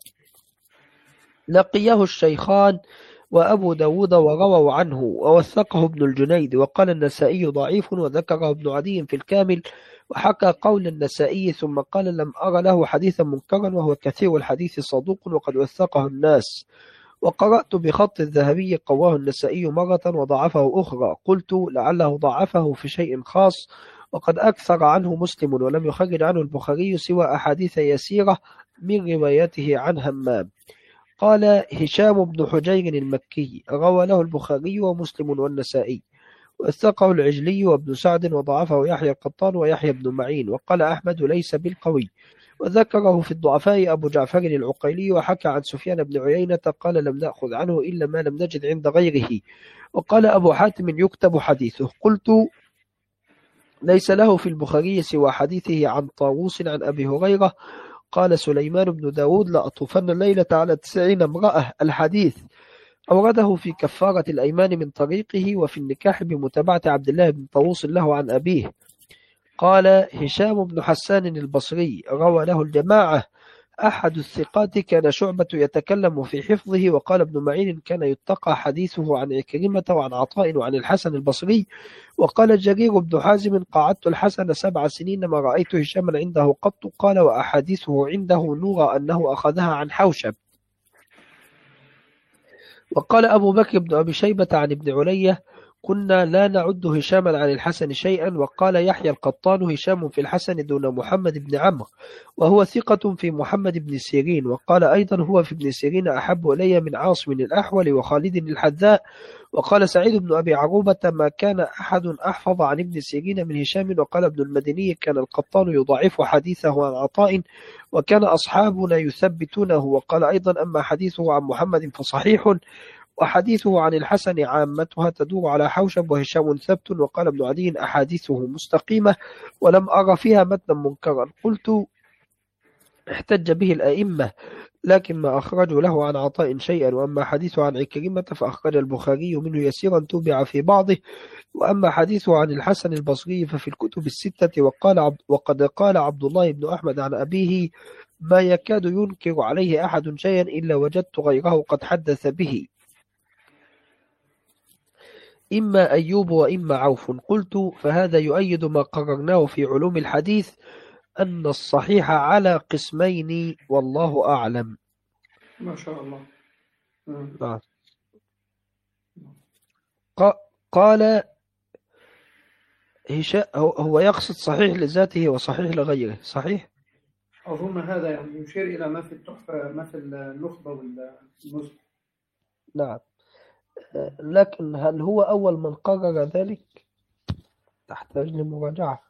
لقيه الشيخان وأبو داود ورووا عنه، ووثقه ابن الجنيد. وقال النسائي ضعيف، وذكره ابن عدي في الكامل، وحكى قول النسائي ثم قال لم أرى له حديثا منكرا، وهو كثير الحديث صدوق وقد وثقه الناس. وقرأت بخط الذهبي قواه النسائي مرة وضعفه أخرى، قلت لعله ضعفه في شيء خاص، وقد أكثر عنه مسلم ولم يخرج عنه البخاري سوى أحاديث يسيرة من روايته عن همام. قال هشام بن حجير المكي روى له البخاري ومسلم والنسائي، وثقه العجلي وابن سعد، وضعفه يحيى القطان ويحيى بن معين. وقال أحمد ليس بالقوي، وذكره في الضعفاء أبو جعفر العقيلي. وحكى عن سفيان بن عيينة قال لم نأخذ عنه إلا ما لم نجد عند غيره. وقال أبو حاتم يكتب حديثه. قلت ليس له في البخاري سوى حديثه عن طاووس عن أبي هريرة. قال سليمان بن داود لأطوفن الليلة على 90 امرأة الحديث، أورده في كفارة الأيمان من طريقه، وفي النكاح بمتابعة عبد الله بن طاووس له عن أبيه. قال هشام بن حسان البصري روى له الجماعة أحد الثقات، كان شعبة يتكلم في حفظه. وقال ابن معين كان يتقى حديثه عن عكرمة وعن عطاء وعن الحسن البصري. وقال جرير بن حازم قعدت الحسن 7 سنين ما رأيت هشاما عنده قط. قال وأحاديثه عنده نور أنه أخذها عن حوشب. وقال أبو بكر بن أبي شيبة عن ابن علية كنا لا نعد هشاما عن الحسن شيئا. وقال يحيى القطان هشام في الحسن دون محمد بن عمرو، وهو ثقة في محمد بن سيرين. وقال أيضا هو في ابن سيرين أحب إلي من عاصم الأحول وخالد الحذاء. وقال سعيد بن أبي عروبة ما كان أحد أحفظ عن ابن سيرين من هشام. وقال ابن المديني كان القطان يضاعف حديثه عن عطاء وكان أصحابنا يثبتونه. وقال أيضا أما حديثه عن محمد فصحيح، وحديثه عن الحسن عامتها تدور على حوشب وهشام ثبت. وقال ابن عدي أحاديثه مستقيمة ولم أرى فيها متنا منكرا. قلت احتج به الأئمة لكن ما أخرجوا له عن عطاء شيئا. وأما حديثه عن عكرمة فأخرج البخاري منه يسيرا توبع في بعضه. وأما حديثه عن الحسن البصري ففي الكتب الستة. وقد قال عبد الله بن أحمد عن أبيه ما يكاد ينكر عليه أحد شيئا إلا وجدت غيره قد حدث به، إما أيوب وإما عوف. قلت فهذا يؤيد ما قررناه في علوم الحديث أن الصحيح على قسمين والله أعلم. ما شاء الله. نعم. قال هو يقصد صحيح لذاته وصحيح لغيره، صحيح؟ أظن هذا يعني يشير إلى ما في التحفة، ما في النخبة والنزهة. نعم. لكن هل هو أول من قرر ذلك؟ تحتاج لمراجعة.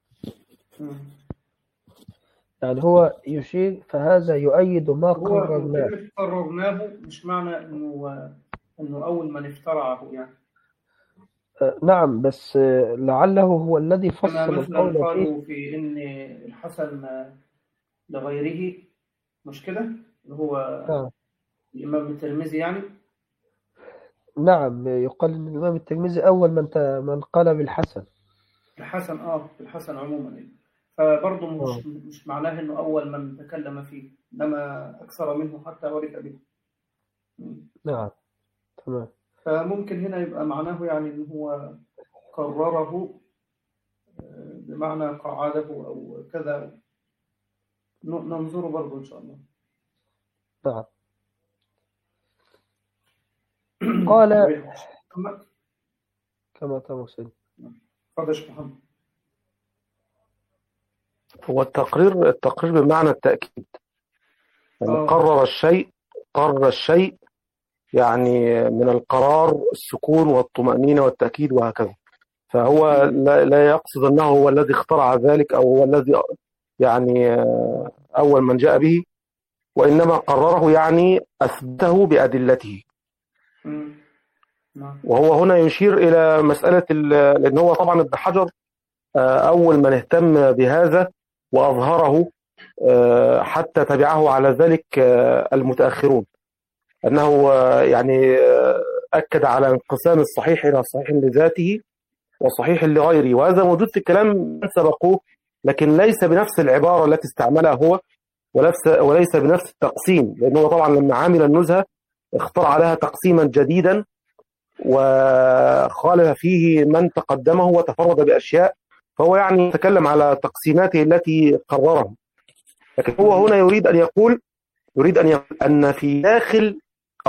يعني هو يشير فهذا يؤيد ما قررناه مش معنى إنه أول من افترعه يعني. نعم، بس لعله هو الذي فصل القول فيه. قالوا في إن الحسن لغيره مش كده، اللي هو الإمام الترمذي يعني. نعم، يقال إن الإمام الترمذي أول من قال بالحسن. الحسن عموما، فبرضه مش معناه إنه أول من تكلم فيه، إنما أكثر منه حتى عرف به. نعم، تمام. فممكن هنا يبقى معناه يعني إن هو قرره بمعنى قعاده أو كذا. ننظره برضه إن شاء الله. نعم. قال كما تمثل. فضل محمد. هو التقرير بمعنى التأكيد، يعني قرر الشيء يعني من القرار السكون والطمأنينة والتأكيد وهكذا. فهو لا يقصد أنه هو الذي اخترع ذلك أو هو الذي يعني أول من جاء به، وإنما قرره يعني أثبته بأدلته. وهو هنا يشير إلى مسألة لأن هو طبعا ابن حجر أول من اهتم بهذا وأظهره، حتى تبعه على ذلك المتأخرون، أنه يعني أكد على انقسام الصحيح إلى صحيح لذاته وصحيح لغيره. وهذا موجود في الكلام من سبقوه، لكن ليس بنفس العبارة التي استعملها هو، وليس بنفس التقسيم، لأنه طبعا لما عامل النزهة اخترع لها تقسيما جديدا وخالف فيه من تقدمه وتفرد بأشياء، فهو يعني يتكلم على تقسيماته التي قررها. لكن هو هنا يريد أن يقول أن في داخل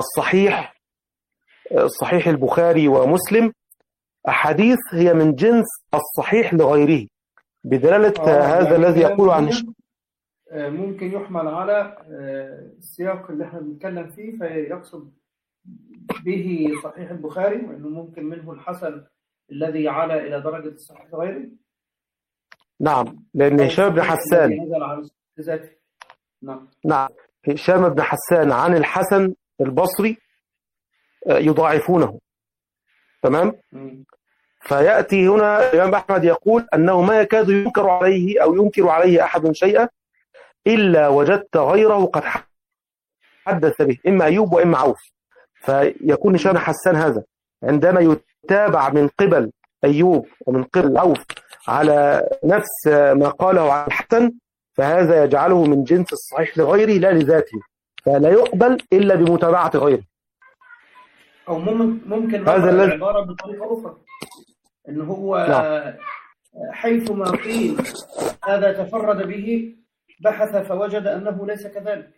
الصحيح البخاري ومسلم أحاديث هي من جنس الصحيح لغيره، بدلالة هذا الذي يقول عنه. ممكن يحمل على السياق اللي احنا بنتكلم فيه، فيقصد به صحيح البخاري، وانه ممكن منه الحسن الذي علا الى درجه الصحيح لغيره. نعم، لان هشام بن حسان نعم هشام بن حسان عن الحسن البصري يضاعفونه، تمام. فيأتي هنا الإمام أحمد يقول أنه ما يكاد ينكر عليه أحد شيئا إلا وجدت غيره قد حدث به، إما أيوب وإما عوف. فيكون هشام حسان هذا عندما يتابع من قبل أيوب ومن قبل عوف على نفس ما قاله عن الحسن، فهذا يجعله من جنس الصحيح لغيره لا لذاته، فلا يقبل إلا بمتابعة غيره. أو ممكن هذا العبارة بطريقة أخرى، إن هو حيثما قيل هذا تفرد به بحث فوجد أنه ليس كذلك.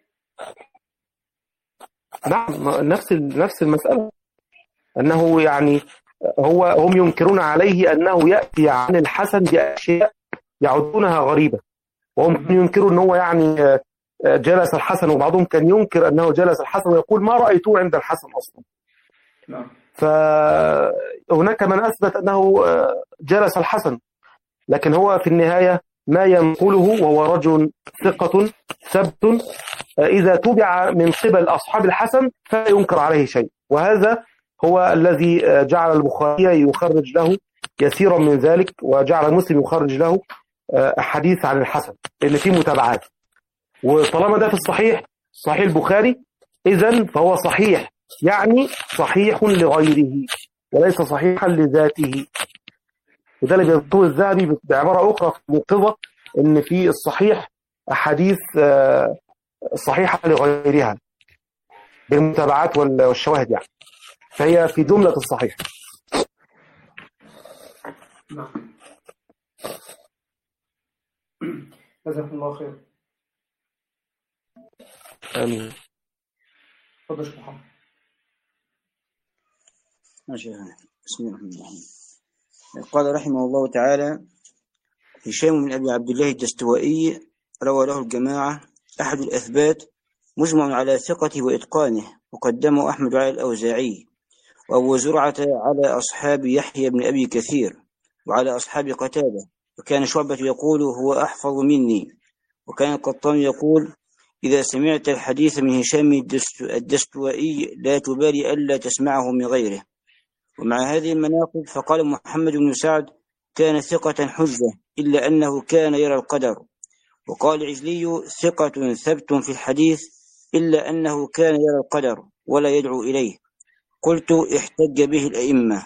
نعم، نفس المسألة، أنه يعني هم ينكرون عليه أنه يأتي عن الحسن بأشياء يعدونها غريبة، وهم ينكروا أنه يعني جلس الحسن، وبعضهم كان ينكر أنه جلس الحسن ويقول ما رأيته عند الحسن أصلا. فهناك من أثبت أنه جلس الحسن، لكن هو في النهاية ما ينقله وهو رجل ثقة ثبت إذا تبع من قبل أصحاب الحسن فلا ينكر عليه شيء، وهذا هو الذي جعل البخاري يخرج له يسيرا من ذلك، وجعل مسلم يخرج له حديث عن الحسن اللي فيه متابعات. وطالما ده في الصحيح، صحيح البخاري، إذن فهو صحيح، يعني صحيح لغيره وليس صحيحا لذاته. وده اللي بيذكره الذهبي بعبارة أخرى موقظة، إن في الصحيح أحاديث صحيحة لغيرها بالمتابعات والشواهد يعني، فهي في جملة الصحيح. نعم. جزاكم الله خير. آمين. تفضل يا محمد. ماشي. بسم الله الرحمن الرحيم. قال رحمه الله تعالى: هشام بن أبي عبد الله الدستوائي روى له الجماعة، أحد الأثبات، مجمع على ثقته وإتقانه، وقدمه أحمد على الأوزاعي، وأبو زرعة على أصحاب يحيى بن أبي كثير، وعلى أصحاب قتادة، وكان شعبة يقول هو أحفظ مني، وكان القطان يقول إذا سمعت الحديث من هشام الدستوائي لا تبالي ألا تسمعه من غيره. ومع هذه المناقب فقال محمد بن سعد كان ثقة حجة إلا أنه كان يرى القدر. وقال عجلي ثقة ثبت في الحديث إلا أنه كان يرى القدر ولا يدعو إليه. قلت احتج به الأئمة.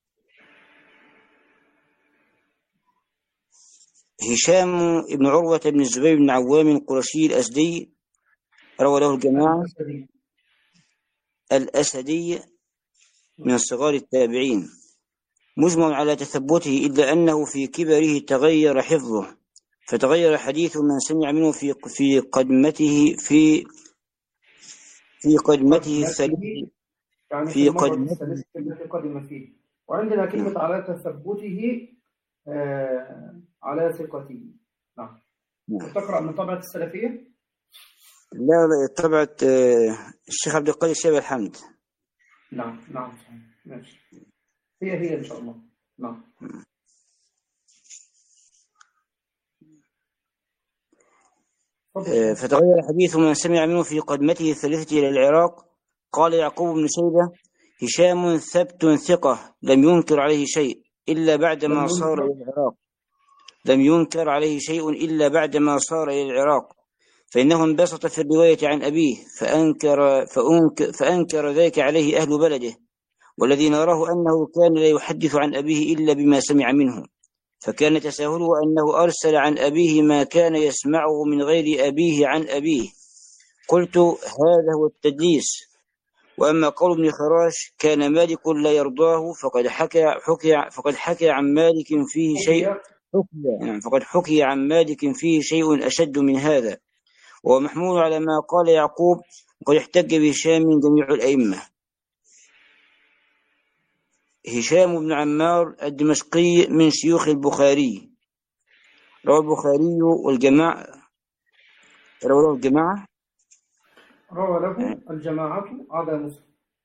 هشام بن عروة بن الزبير بن عوام القرشي الأسدي روى له الجماعة، الأسدي من صغار التابعين، مجمع على تثبته إلا أنه في كبره تغير حفظه، فتغير حديث من سمع منه في قدمته الثالثة، يعني في قدمته التي قدم فيه. وعندنا كلمة على تثبته على ثقته. نعم. تقرأ من طبعة السلفية؟ لا طبعة الشيخ عبد القادر شيبة الحمد. نعم نعم ماشي. هي إن شاء الله. نعم. فتغير حديث من سمع منه في قدمته الثالثة إلى العراق. قال يعقوب بن شيبة هشام ثبت ثقة لم ينكر عليه شيء إلا بعدما صار إلى العراق، لم ينكر عليه شيء إلا بعدما صار إلى العراق، فإنه انبسط في الرواية عن أبيه فأنكر ذلك عليه أهل بلده، والذي نراه أنه كان لا يحدث عن أبيه إلا بما سمع منه، فكان تساهله أنه أرسل عن أبيه ما كان يسمعه من غير أبيه عن أبيه. قلت هذا هو التدليس. وأما قول ابن خراش كان مالك لا يرضاه فقد حكى عن مالك فيه شيء فقد حكي عن مالك فيه شيء أشد من هذا، وهو محمول على ما قال يعقوب، وقد احتج بهشام من جميع الأئمة. هشام بن عمار الدمشقي من شيوخ البخاري، روى البخاري والجماعة، روى له الجماعة عدا مسلم.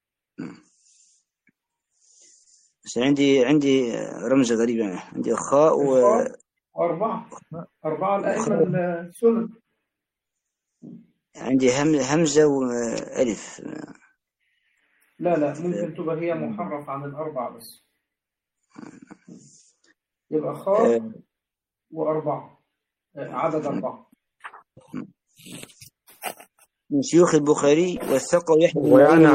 بس عندي رمز غريب، عندي خاء أربعة الأئمة السنن. عندي همزة وألف. لا ممكن تبقى هي محرف عن الأربعة بس، يبقى خاء وأربعة، عدد 4 من شيوخ البخاري والثقة يحمل. ويعني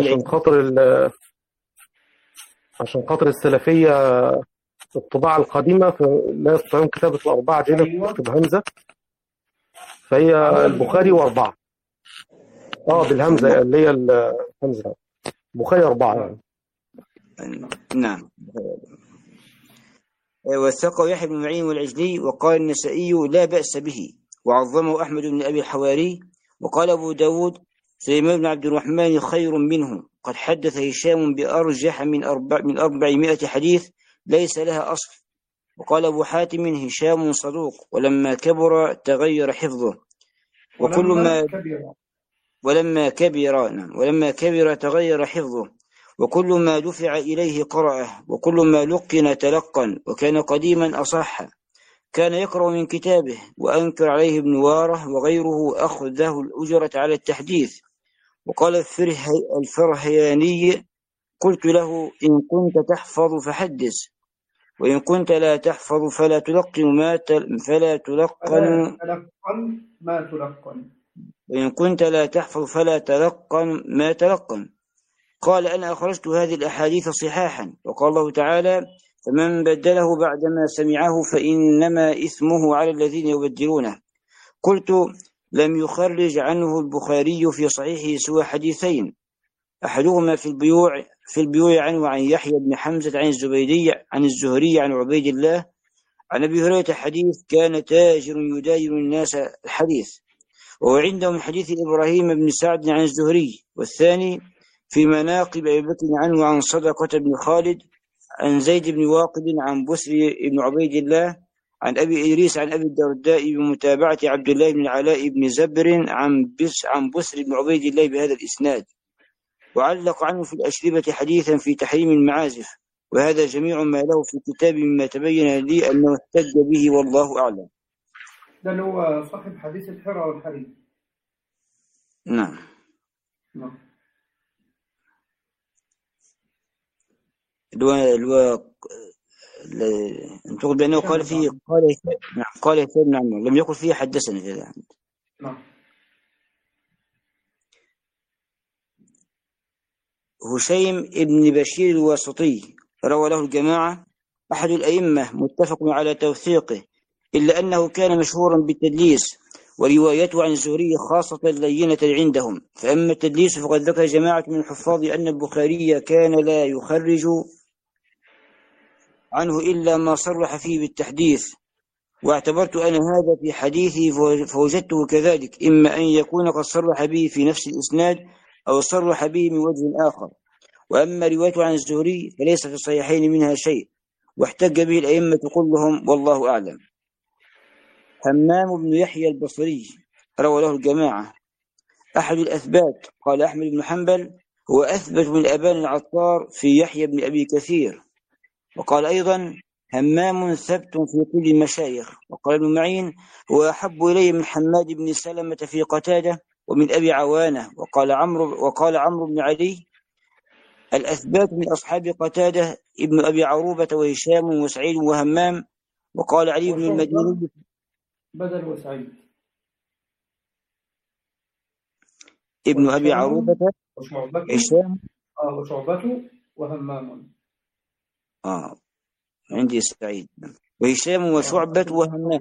عشان خاطر السلفية الطباعة القديمة لا يستطيعون كتابة الأربعة دي بهمزة، فهي البخاري و4 بالهمزة اللي هي الهمزة، البخاري 4 يعني. نعم. والثقة يحيى بن معين والعجلي. وقال النسائي لا بأس به، وعظمه أحمد بن أبي الحواري. وقال أبو داود سليمان بن عبد الرحمن خير منه، قد حدث هشام بأرجح من 400 حديث ليس لها أصل. وقال أبو حاتم هشام صدوق ولما كبر تغير حفظه، ولما كبر تغير حفظه، وكل ما دفع إليه قرأه، وكل ما لقن تلقن، وكان قديما أصح، كان يقرأ من كتابه. وأنكر عليه ابن واره وغيره أخذه الأجرة على التحديث. وقال الفرهياني قلت له إن كنت تحفظ فحدث، وإن كنت لا تحفظ فلا تلقن وإن كنت لا تحفظ فلا تلقن ما تلقن. قال أنا أخرجت هذه الأحاديث صحاحا. وقال الله تعالى فمن بدله بعدما سمعه فإنما إثمه على الذين يبدلونه. قلت لم يخرج عنه البخاري في صحيحه سوى حديثين، أحدهما في البيوع عنه عن يحيى بن حمزة عن الزهري عن عبيد الله عن أبي هريرة حديث كان تاجر يداين الناس الحديث، وهو عنده من حديث إبراهيم بن سعد عن الزهري. والثاني في مناقب أبي بكر عنه عن صدقة بن خالد عن زيد بن واقد عن بسر بن عبيد الله عن أبي إدريس عن أبي الدرداء بمتابعة عبد الله بن العلاء بن زبر عن بسر بن عبيد الله بهذا الإسناد. وعلق عنه في الأشربة حديثا في تحريم المعازف. وهذا جميع ما له في الكتاب مما تبين لي أنه احتج به والله أعلم. ده هو صاحب حديث الحرى والحريم. نعم. انتقل بأنه قال فيه قال نعم لم يقل فيه حدثنا كذا. نعم. هشيم ابن بشير الواسطي روى له الجماعة، أحد الأئمة متفق على توثيقه، إلا أنه كان مشهورا بالتدليس، وروايته عن الزهري خاصة لينة عندهم. فأما التدليس فقد ذكر جماعة من الحفاظ أن البخاري كان لا يخرج عنه إلا ما صرح فيه بالتحديث، واعتبرت أنا هذا في حديثي فوجدته كذلك، إما أن يكون قد صرح به في نفس الإسناد أو صرح به من وجه آخر. وأما روايته عن الزهري فليس في الصحيحين منها شيء، واحتج به الأئمة كلهم والله أعلم. همام بن يحيى البصري روى له الجماعة، أحد الأثبات. قال أحمد بن حنبل هو أثبت من أبان العطار في يحيى بن أبي كثير. وقال أيضا همام ثبت في كل المشايخ. وقال ابن معين هو أحب إلي من حماد بن سلمة في قتادة ومن أبي عوانة. وقال عمرو بن علي الأثبات من أصحاب قتادة ابن أبي عروبة وهشام وسعيد وهمام. وقال علي بن المديني بدل وسعيد ابن أبي عروبة هشام وشعبته وهمام. عندي سعيد وهشام وشعبة وهمام.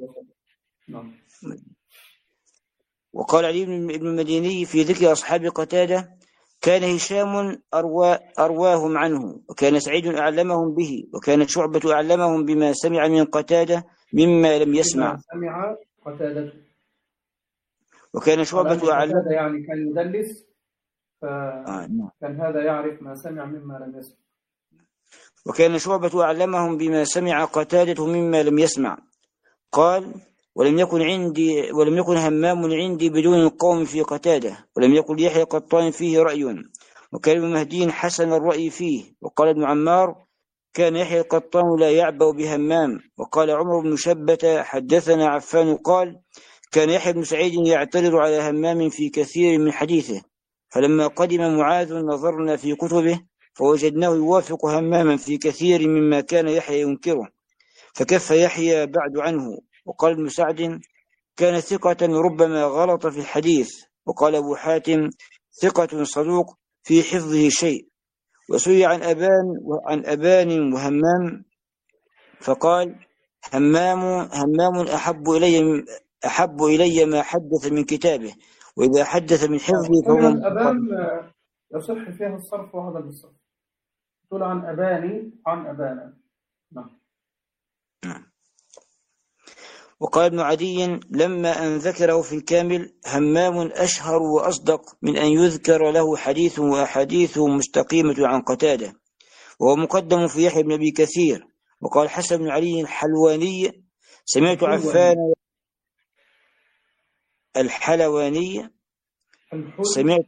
وقال علي بن المديني في ذكر أصحاب قتادة كان هشام أرواهم عنه، وكان سعيد أعلمهم به، وكان شعبة أعلمهم بما سمع من قتادة مما لم يسمع. سمع قتادة. وكان شعبة أعلم يعني كان يدلس، فكان هذا يعرف ما سمع مما لم يسمع. وكان شعبة أعلمهم بما سمع قتادة مما لم يسمع. قال ولم يكن همام عندي بدون القوم في قتادة، ولم يكن يحيى قطان فيه رأي، وكان ابن مهدي حسن الرأي فيه. وقال ابن عمار كان يحيى القطان لا يعبأ بهمام. وقال عمر بن شبة حدثنا عفان قال كان يحيى بن سعيد يعترض على همام في كثير من حديثه، فلما قدم معاذ نظرنا في كتبه فوجدناه يوافق هماما في كثير مما كان يحيى ينكره، فكف يحيى بعد عنه. وقال ابن سعد كان ثقة ربما غلط في الحديث. وقال أبو حاتم ثقة صدوق في حفظه شيء. وسئل عن أبان وهمام فقال همام أحب إلي ما حدث من كتابه، وإذا حدث من حفظه فهو أبان يصح فيها الصرف وهذا بالصرف. تقول عن أباني عن أبانا. نعم. وقال ابن عدي لما أن ذكره في الكامل: همام أشهر وأصدق من أن يذكر له حديث وأحاديث مستقيمة عن قتادة، وهو مقدم في يحيى بن أبي كثير. وقال حسن بن علي الحلواني سمعت عفان الحلواني سمعت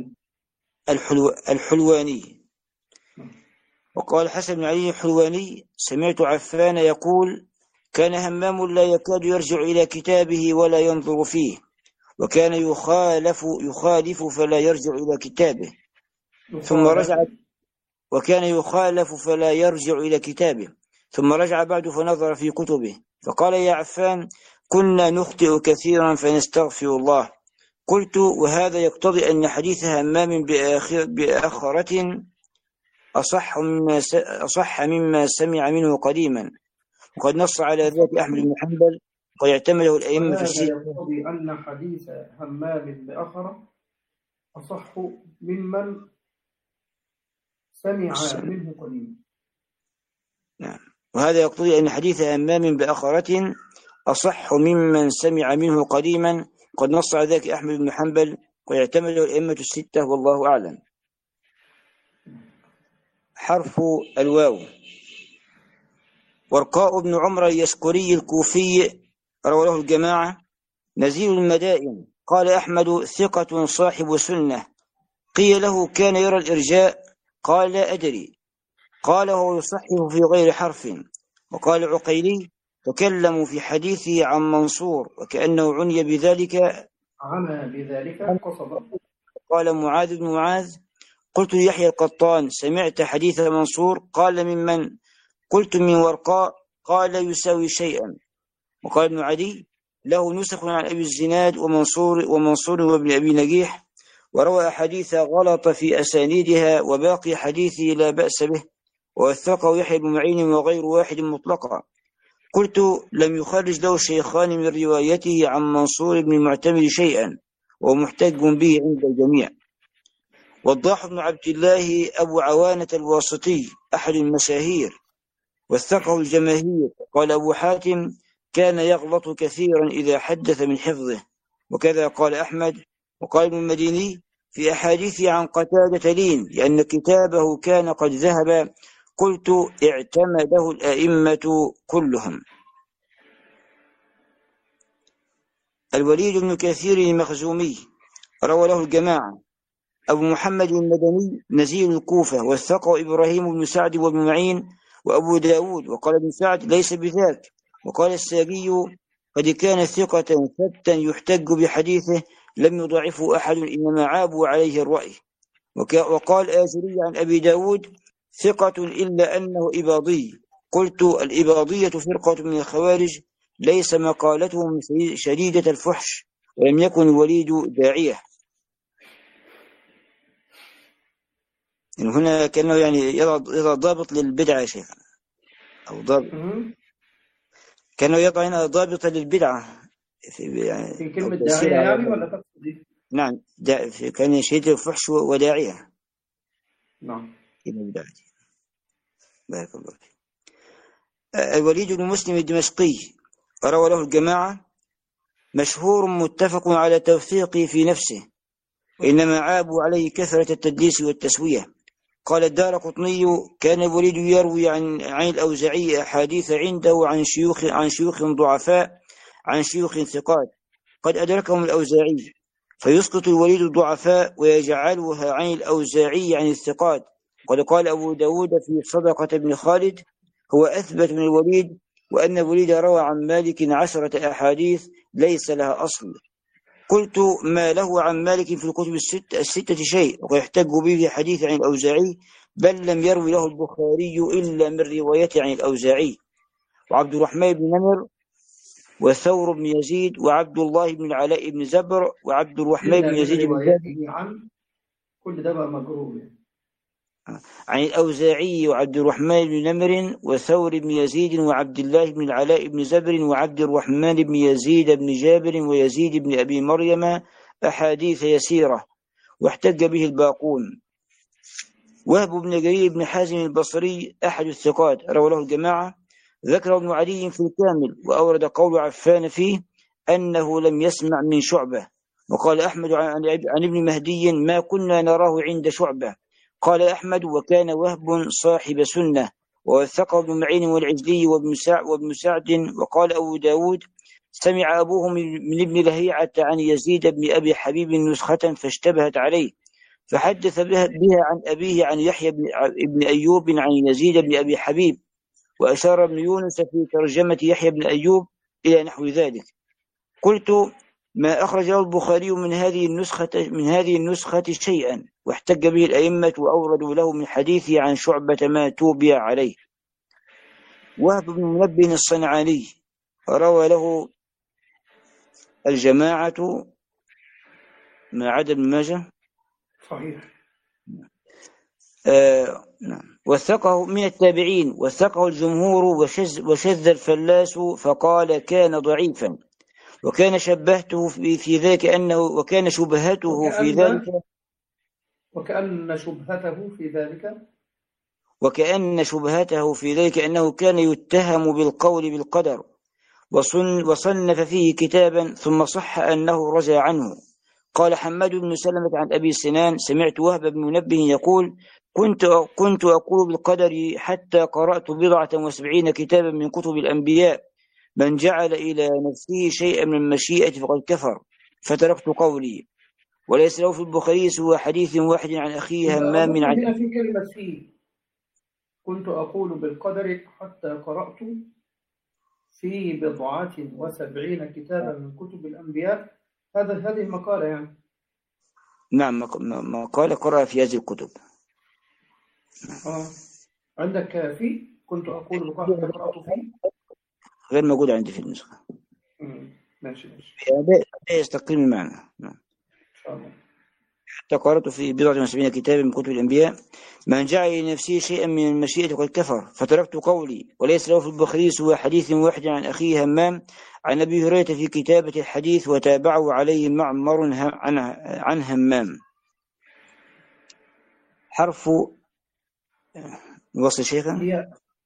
الحلواني. وقال حسن بن علي الحلواني سمعت عفان يقول: كان همام لا يكاد يرجع إلى كتابه ولا ينظر فيه، وكان يخالف فلا يرجع إلى كتابه، ثم رجع، وكان يخالف فلا يرجع إلى كتابه، ثم رجع بعد فنظر في كتبه فقال: يا عفان، كنا نخطئ كثيرا فنستغفر الله. قلت: وهذا يقتضي أن حديث همام بآخرة أصح مما سمع منه قديما، وقد نص على ذلك أحمد بن حنبل وقد اعتمده الأئمة في الستة. يقتضي أن حديث همام بآخرة أصح ممن سمع منه قديما. نعم، وهذا يقتضي أن حديث همام بآخرة أصح ممن سمع منه قديما، قد نص على ذلك أحمد بن حنبل وقد اعتمده الأئمة الستة، والله أعلم. حرف الواو. ورقاء بن عمر اليسقري الكوفي روى له الجماعة نزيل المدائن. قال أحمد: ثقة صاحب سنة. قيل له: كان يرى الإرجاء؟ قال: لا أدري. قال: هو يصحح في غير حرف. وقال عقيلي: تكلموا في حديثه عن منصور وكأنه عني بذلك قصدا. قال معاذ بن معاذ: قلت ليحيى القطان: سمعت حديث منصور؟ قال: ممن؟ قلت: من ورقاء. قال: يساوي شيئا. وقال ابن عدي: له نسخ عن أبي الزناد ومنصور وابن أبي نجيح، وروى أحاديث غلط في أسانيدها، وباقي حديثه لا بأس به، ووثقه يحيى بن معين وغير واحد مطلقا. قلت: لم يخرج له الشيخان من روايته عن منصور بن المعتمر شيئا، ومحتج به عند الجميع. وضاح بن عبد الله أبو عوانة الواسطي أحد المشاهير، وثقه الجماهير. قال أبو حاتم: كان يغلط كثيرا إذا حدث من حفظه. وكذا قال أحمد. وقال ابن المديني في أحاديثه عن قتادة لين، لأن كتابه كان قد ذهب. قلت: اعتمده الأئمة كلهم. الوليد بن كثير المخزومي روى له الجماعة. أبو محمد المدني نزيل الكوفة، وثقه إبراهيم بن سعد وابن معين وأبو داود. وقال ابن سعد: ليس بذاك. وقال الساقي: قد كان ثقة ثبتا يحتج بحديثه، لم يضعفه أحد، إنما عابوا عليه الرأي. وقال آزري عن أبي داود: ثقة إلا أنه إباضي. قلت: الإباضية فرقة من الخوارج، ليس مقالتهم شديدة الفحش، ولم يكن الوليد داعية. هنا كأنه يعني يضع ضابط للبدعة يا شيخ، أو ضابط كأنه يضع هنا ضابطا للبدعة في كلمة داعية يعني، ولا تقصد؟ نعم، كان شديد الفحش وداعية. نعم، بدعة. بارك الله فيك. الوليد بن مسلم الدمشقي روى له الجماعة، مشهور متفق على توثيقه في نفسه، وإنما عابوا عليه كثرة التدليس والتسوية. قال الدارقطني: كان الوليد يروي عن الأوزاعي أحاديث عنده عن شيوخ ضعفاء عن شيوخ ثقات قد أدركهم الأوزاعي، فيسقط الوليد الضعفاء ويجعلها عن الأوزاعي عن الثقات. قد قال أبو داود في صدقة بن خالد: هو أثبت من الوليد، وأن الوليد روى عن مالك 10 أحاديث ليس لها أصل. قلت: ما له عن مالك في الكتب الستة شيء، وقد يحتج به حديث عن الأوزاعي، بل لم يروي له البخاري إلا من روايته عن الأوزاعي. وعبد الرحمن بن نمر وثور بن يزيد وعبد الله بن العلاء بن زبر وعبد الرحمن بن يزيد بن زبر عن كل ده بقى مجرور عن الأوزاعي وعبد الرحمن بن نمر وثور بن يزيد وعبد الله بن العلاء بن زبر وعبد الرحمن بن يزيد بن جابر ويزيد بن أبي مريم أحاديث يسيرة، واحتج به الباقون. وهب بن جرير بن حازم البصري أحد الثقات روى له الجماعة، ذكر ابن علي في الكامل، وأورد قول عفان فيه أنه لم يسمع من شعبة. وقال أحمد عن ابن مهدي ما كنا نراه عند شعبة. قال أحمد وكان وهب صاحب سنة، ووثقه ابن معين والعجلي وابن سعد. وقال أبو داود سمع أبوه من ابن لهيعة عن يزيد بن أبي حبيب نسخة فاشتبهت عليه، فحدث بها عن أبيه عن يحيى بن أيوب عن يزيد بن أبي حبيب. وأشار ابن يونس في ترجمة يحيى بن أيوب إلى نحو ذلك. قلت ما أخرج له البخاري من هذه النسخة شيئا، واحتج به الأئمة وأوردوا له من حديثه عن شعبة ما توبي عليه. وهب بن منبه الصنعاني روى له الجماعة ما عدا ابن ماجه. صحيح. وثقه من التابعين، وثقه الجمهور، وشذ الفلاس فقال كان ضعيفا. وكان شبهته في ذلك وكان شبهته في ذلك وكأن شبهته في ذلك أنه كان يتهم بالقول بالقدر، وصنف فيه كتابا ثم صح أنه رجع عنه. قال حماد بن سلمة عن أبي سنان سمعت وهب بن منبه يقول كنت أقول بالقدر حتى قرأت 70 كتابا من كتب الأنبياء، من جعل إلى نفسه شيئا من المشيئة فقد كفر، فتركت قولي. وليس له في البخاري سوى حديث واحد عن أخيه همام من هنا في كلمة فيه كنت أقول بالقدر حتى قرأت في 70 كتابا من كتب الأنبياء. هذه المقالة يعني. نعم، مقالة قرأ في هذه الكتب. عندك في كنت أقول بالقدر حتى قرأت فيه غير موجود عندي في النسخة. ماشي. لا يستقيم المعنى. نعم. حتى قرأت في 70 كتابا من كتب الأنبياء، من جعل لنفسه شيئا من المشيئة قد كفر، فتركت قولي. وليس له في البخاري سوى حديث واحد عن أخيه همام عن أبي هريرة في كتابة الحديث، وتابعه عليه معمر عن همام. حرف وصل شيخا.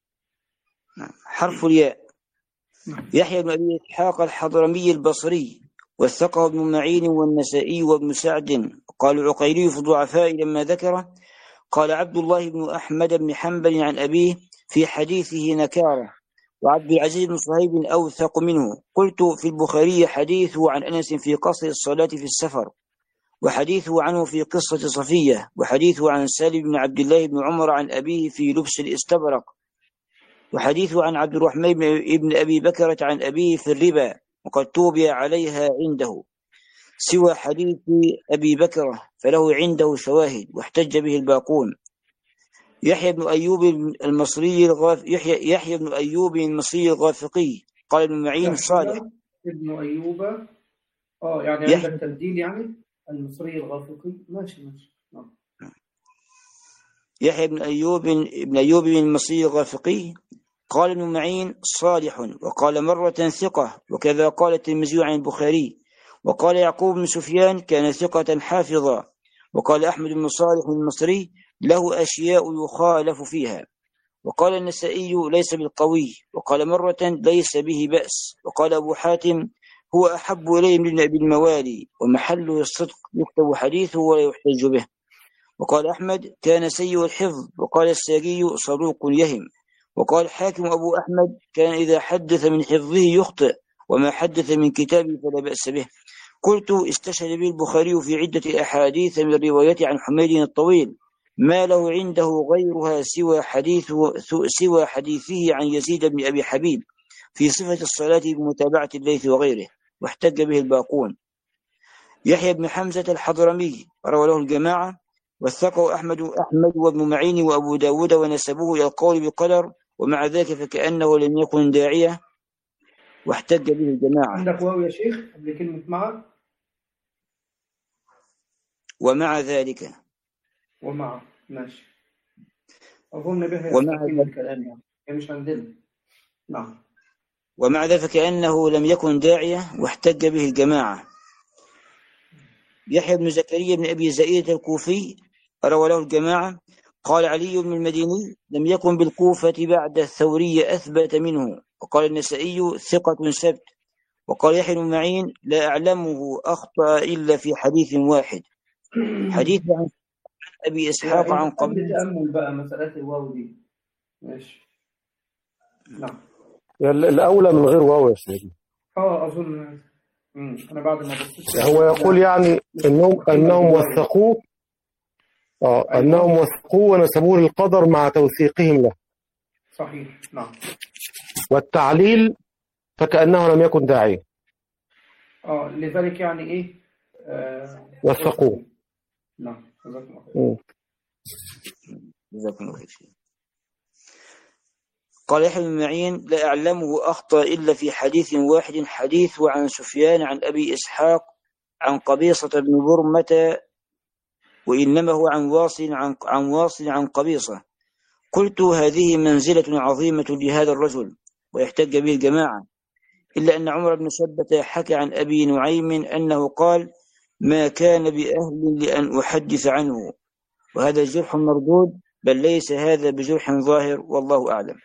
حرف الياء. يحيى بن أبي إسحاق الحضرمي البصري، وثقه ابن معين والنسائي وابن سعد. قال العقيلي في الضعفاء لما ذكره قال عبد الله بن أحمد بن حنبل عن أبيه في حديثه نكارة، وعبد العزيز بن صهيب أوثق منه. قلت في البخاري حديثه عن أنس في قصر الصلاة في السفر، وحديثه عنه في قصة صفية، وحديثه عن سالم بن عبد الله بن عمر عن أبيه في لبس الاستبرق، وحديثه عن عبد الرحمن بن أبي بكرة عن أبيه في الربا، وقد توبي عليها عنده. سوى حديث أبي بكرة فله عنده شواهد، واحتج به الباقون. يحيى بن أيوب المصري الغافقي قال ابن معين صالح. ابن أيوب يعني عند التبديل يعني المصري الغافقي. ماشي. يحيى بن أيوب المصري الغافقي قال ابن معين صالح، وقال مرة ثقة، وكذا قال الترمذي عن البخاري. وقال يعقوب بن سفيان كان ثقة حافظا. وقال أحمد بن صالح المصري له أشياء يخالف فيها. وقال النسائي ليس بالقوي. وقال مرة ليس به بأس. وقال أبو حاتم هو أحب إليه من أبي الموالي، ومحله الصدق يكتب حديثه ولا يحتج به. وقال أحمد كان سيء الحفظ. وقال الساقي صدوق يهم. وقال حاكم أبو أحمد كان إذا حدث من حفظه يخطئ، وما حدث من كتابه فلا بأس به. قلت استشهد به البخاري في عدة أحاديث من روايته عن حميد الطويل ما له عنده غيرها سوى حديثه عن يزيد بن أبي حبيب في صفة الصلاة بمتابعة الليث وغيره، واحتج به الباقون. يحيى بن حمزة الحضرمي روى له الجماعة، وثقه أحمد وابن معين وأبو داود، ونسبوه إلى القول بالقدر، ومع ذلك فكأنه لم يكن داعية، واحتج به الجماعة. عندك واو يا شيخ قبل كلمة مع؟ ومع ذلك. ومع ماشي. أظن به يستقيم الكلام يعني مش عندنا. نعم. ومع ذلك فكأنه لم يكن داعية، واحتج به الجماعة. يحيى بن زكريا بن أبي زائدة الكوفي روى له الجماعة قال علي بن المديني: لم يكن بالكوفة بعد الثوري أثبت منه. وقال النسائي: ثقة سبت. وقال يحيى بن معين: لا أعلمه أخطأ إلا في حديث واحد، حديث عن أبي إسحاق عن قبيل. تأمل بقى مسألة الواو دي. ماشي. نعم. الأولى من غير واو يا سيدي. أظن أنا بعد ما بصيت هو يقول يعني أنهم وثقوه أنهم وثقوه ونسبوه للقدر مع توثيقهم له. صحيح. نعم. والتعليل فكأنه لم يكن داعيا. لذلك يعني إيه وثقوه. نعم. جزاكم الله خير. قال يحيى بن معين: لا أعلمه أخطأ إلا في حديث واحد، حديث عن سفيان عن أبي إسحاق عن قبيصة بن برمة، وإنما هو عن واصل عن قبيصة. قلت: هذه منزلة عظيمة لهذا الرجل ويحتج به الجماعة، إلا أن عمر بن ثبت حكى عن أبي نعيم أنه قال: ما كان بأهل لأن أحدث عنه، وهذا جرح مردود، بل ليس هذا بجرح ظاهر، والله أعلم.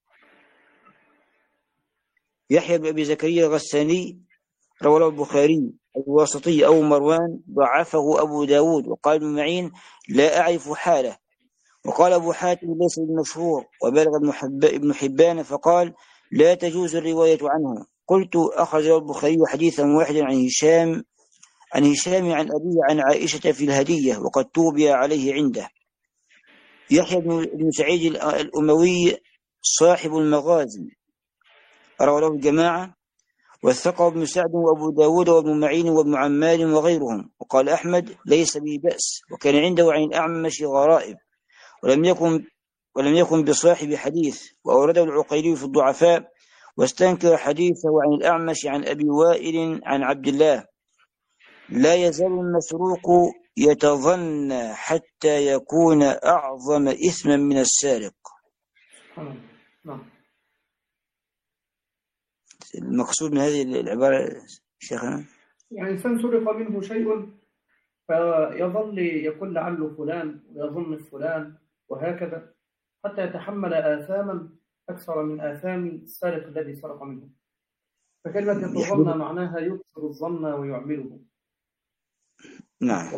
يحيى بن أبي زكريا الغساني رواه البخاري الواسطي أو مروان، ضعفه أبو داود. وقال ابن معين: لا أعرف حاله. وقال أبو حاتم: ليس بالمشهور. وبلغ ابن حبان فقال: لا تجوز الرواية عنه. قلت: أخرج البخاري حديثا واحدا عن هشام عن أبيه عن عائشة في الهدية، وقد توبي عليه عنده. يحيى بن سعيد الأموي صاحب المغازي رواه له الجماعة، وثقه ابن سعد وأبو داود وابن معين وابن عمال وغيرهم. وقال أحمد: ليس به بأس، وكان عنده عن الأعمش غرائب، ولم يكن بصاحب حديث. وأورده العقيلي في الضعفاء، واستنكر حديثه عن الأعمش عن أبي وائل عن عبد الله: لا يزال المسروق يتظن حتى يكون أعظم إثما من السارق. المقصود من هذه العبارة شيخنا يعني إنسان سرق منه شيء فيظل يقول لعله فلان ويظن فلان وهكذا، حتى يتحمل آثاما أكثر من آثام السارق الذي سرق منه. فكلمة يتظن معناها يكثر الظن ويعمله. نعم.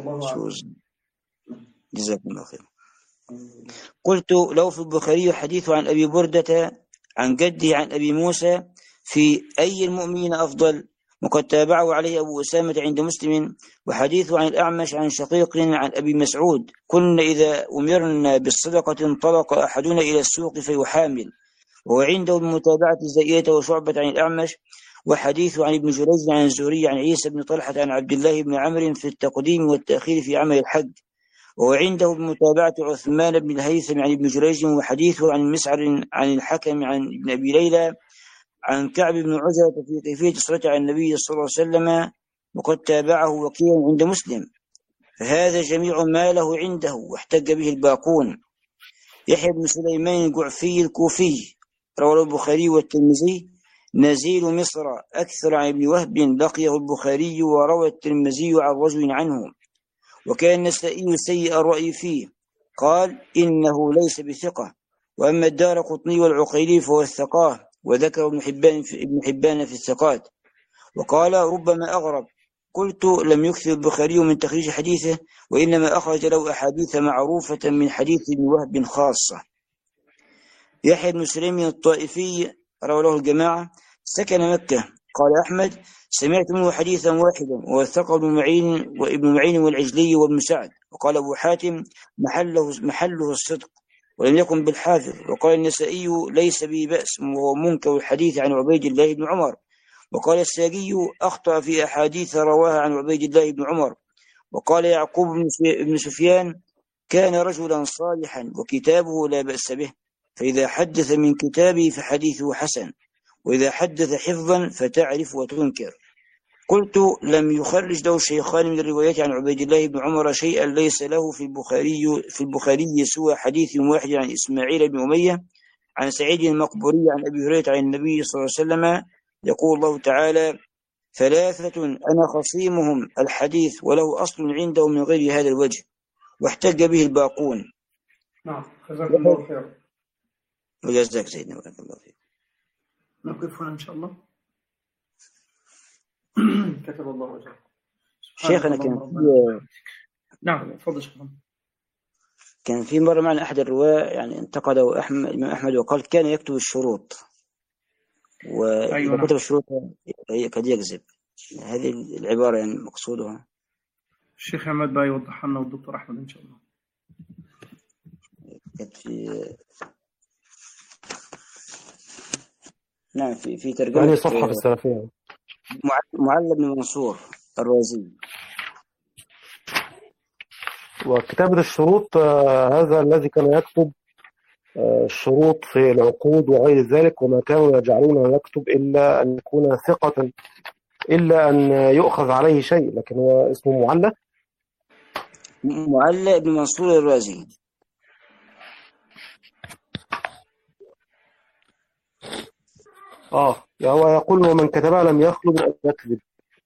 جزاكم الله خير. قلت: لو في البخاري حديث عن أبي بردة عن جده عن أبي موسى، في أي المؤمنين أفضل؟ وقد تابعه عليه أبو أسامة عند مسلم. وحديث عن الأعمش عن شقيق عن أبي مسعود: كنا إذا أمرنا بالصدقة انطلق أحدنا إلى السوق فيحامل، وهو عنده بمتابعة زائدة وشعبة عن الأعمش. وحديث عن ابن جريج عن الزهري عن عيسى بن طلحة عن عبد الله بن عمرو في التقديم والتأخير في عمل الحج، وهو عنده بمتابعة عثمان بن الهيثم عن ابن جريج. وحديثه عن المسعر عن الحكم عن ابن أبي ليلى عن كعب بن عجرة في كيفية الصلاة على النبي صلى الله عليه وسلم، وقد تابعه وكيع عند مسلم. فهذا جميع ما له عنده، واحتج به الباقون. يحيى بن سليمان الجعفي الكوفي رواه البخاري والترمذي: نزيل مصر أكثر عن ابن وهب لقيه البخاري وروى الترمذي عن رجل عنه. وكان النسائي سيء الرأي فيه، قال: إنه ليس بثقة. وأما الدارقطني والعقيلي فهو الثقاه، وذكر ابن حبان في الثقات، وقال: ربما أغرب. قلت: لم يكثر البخاري من تخريج حديثه، وإنما أخرج له أحاديث معروفة من حديث ابن وهب خاصة. يحيى بن سليم الطائفي رواه له الجماعة، سكن مكة. قال أحمد: سمعت منه حديثا واحدا، ووثقه ابن معين والعجلي وابن سعد. وقال أبو حاتم: محله الصدق، ولم يكن بالحافظ. وقال النسائي: ليس به بأس، وهو منكر الحديث عن عبيد الله بن عمر. وقال الساجي: أخطأ في أحاديث رواها عن عبيد الله بن عمر. وقال يعقوب بن سفيان: كان رجلا صالحا وكتابه لا بأس به، فإذا حدث من كتابه فحديثه حسن، وإذا حدث حفظا فتعرف وتنكر. قلت: لم يخرج له الشيخان من الروايات عن عبيد الله بن عمر شيئا ليس له في البخاري سوى حديث واحد عن إسماعيل بن أمية عن سعيد المقبوري عن أبي هريرة عن النبي صلى الله عليه وسلم يقول الله تعالى: ثلاثة أنا خصيمهم، الحديث، وله أصل عنده من غير هذا الوجه، واحتج به الباقون. نعم، جزاكم الله خيرا. وجزاك سيدنا، بارك الله فيك. نقف هنا إن شاء الله. كتب الله وجهك. شيخنا نعم، تفضل شيخ. كان في مرة معنا أحد الرواة يعني انتقده الإمام أحمد وقال كان يكتب الشروط، وإذا كتب الشروط قد يكذب. هذه العبارة يعني مقصودها. الشيخ عماد بقى يوضح لنا والدكتور أحمد إن شاء الله. نعم، في ترجمة يعني صفحة في السلفية. معل بن منصور الرازي. وكتابة الشروط هذا الذي كان يكتب الشروط في العقود وغير ذلك، وما كانوا يجعلونه يكتب إلا أن يكون ثقة، إلا أن يؤخذ عليه شيء، لكن هو اسمه معل بن منصور الرازي. يعني هو يقول ومن كتبها لم يخلو من أن يكذب.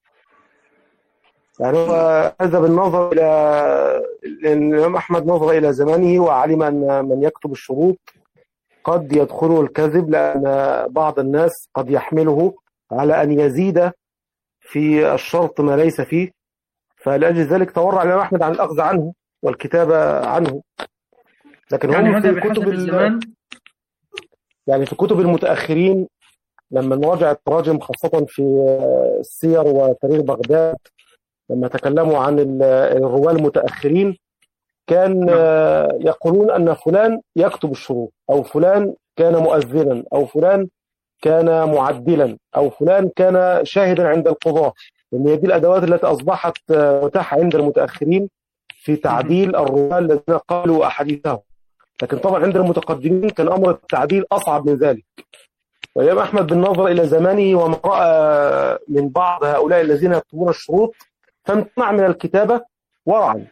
يعني هو هذا بالنظر إلى الإمام أحمد، نظر إلى زمانه وعلم أن من يكتب الشروط قد يدخله الكذب، لأن بعض الناس قد يحمله على أن يزيد في الشرط ما ليس فيه، فلأجل ذلك تورع الإمام أحمد عن الأخذ عنه والكتابة عنه. لكن يعني هم هذا في كتب الزمان، يعني في كتب المتأخرين لما نراجع التراجم خاصة في السير وتاريخ بغداد، لما تكلموا عن الرواة المتأخرين كان يقولون أن فلان يكتب الشروط، أو فلان كان مؤذنا، أو فلان كان معدلا، أو فلان كان شاهدا عند القضاة، لأن هي دي الأدوات التي أصبحت متاحة عند المتأخرين في تعديل الرواة الذين قالوا أحاديثهم. لكن طبعا عند المتقدمين كان أمر التعديل أصعب من ذلك. والإمام أحمد بالنظر إلى زمانه وما رأى من بعض هؤلاء الذين يكتبون الشروط فامتنع من الكتابة ورعا،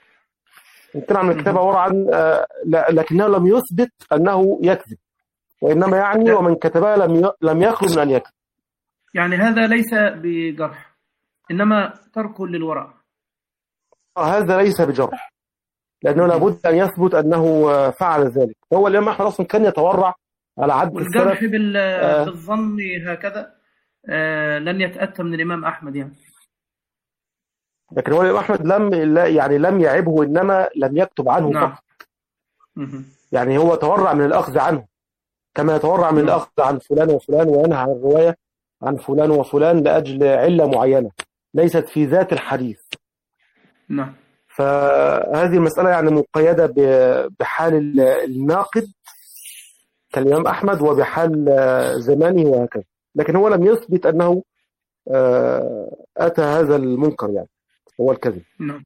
لكنه لم يثبت أنه يكذب، وإنما يعني ومن كتبها لم يخلو من أن يكذب. يعني هذا ليس بجرح، إنما ترك للورع. هذا ليس بجرح، لأنه لابد أن يثبت أنه فعل ذلك. هو الإمام أحمد أصلا كان يتورع على عد السلف. والجرح بالظن هكذا لن يتأتى من الإمام أحمد يعني. لكن هو الإمام أحمد لم يعبه، إنما لم يكتب عنه فقط. يعني هو تورع من الأخذ عنه كما يتورع من الأخذ عن فلان وفلان، وينهى عن الرواية عن فلان وفلان لأجل علة معينة ليست في ذات الحديث. نعم. فهذه المسألة يعني مقيدة بحال الناقد كالإمام أحمد وبحال زمانه وهكذا، لكن هو لم يثبت أنه أتى هذا المنكر، يعني هو الكذب. نعم.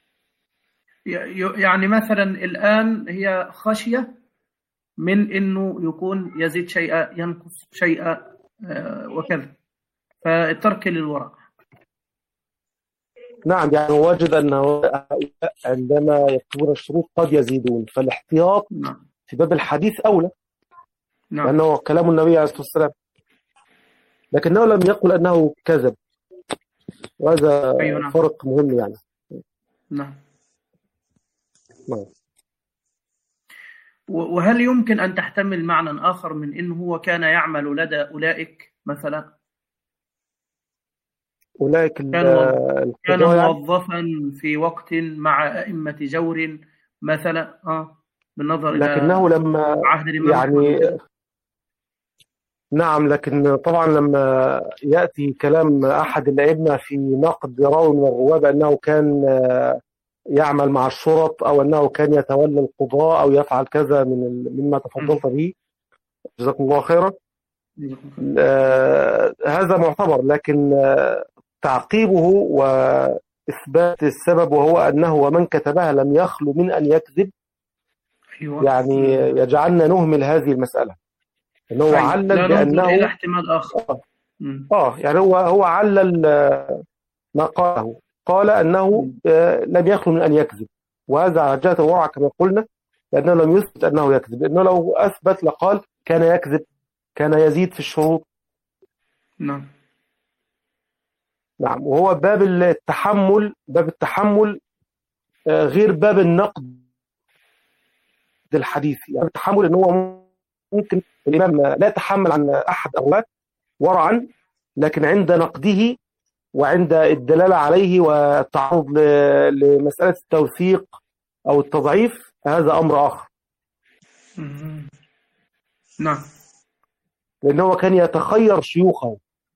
يعني مثلا الآن هي خشية من إنه يكون يزيد شيئا ينقص شيئا وكذا، فالترك للورع. نعم، يعني وجد أنه عندما يكتبون الشروط قد يزيدون، فالاحتياط في باب الحديث أولى، لأنه كلام النبي عليه الصلاة والسلام، لكنه لم يقل أنه كذب، وهذا فرق مهم يعني. نعم. وهل يمكن أن تحتمل معنى آخر من إنه هو كان يعمل لدى أولئك مثلا؟ أولئك كان موظفا في وقت مع أئمة جور مثلا، بالنظر لكنه إلى لما عهد يعني نعم، لكن طبعا لما يأتي كلام أحد الأئمة في نقد راوي من الرواة بأنه كان يعمل مع الشرط، أو أنه كان يتولى القضاء، أو يفعل كذا مما تفضلت به، جزاكم الله خيرا، هذا معتبر، لكن تعقيبه وإثبات السبب وهو أنه ومن كتبها لم يخلو من أن يكذب، يعني يجعلنا نهمل هذه المسألة، أنه علل بأنه إلى احتمال آخر. يعني هو علل ما قاله، قال أنه لم يخلو من أن يكذب، وهذا على جهة الورع كما قلنا، لأنه لم يثبت أنه يكذب، لأنه لو أثبت لقال كان يكذب، كان يزيد في الشروط. نعم. وهو باب التحمل غير باب النقد الحديث، يعني التحمل ان هو ممكن الامام لا يتحمل عن احد الرواه ورعا، لكن عند نقده وعند الدلاله عليه والتعرض لمساله التوثيق او التضعيف هذا امر اخر. نعم. لأنه هو كان يتخير شيوخه،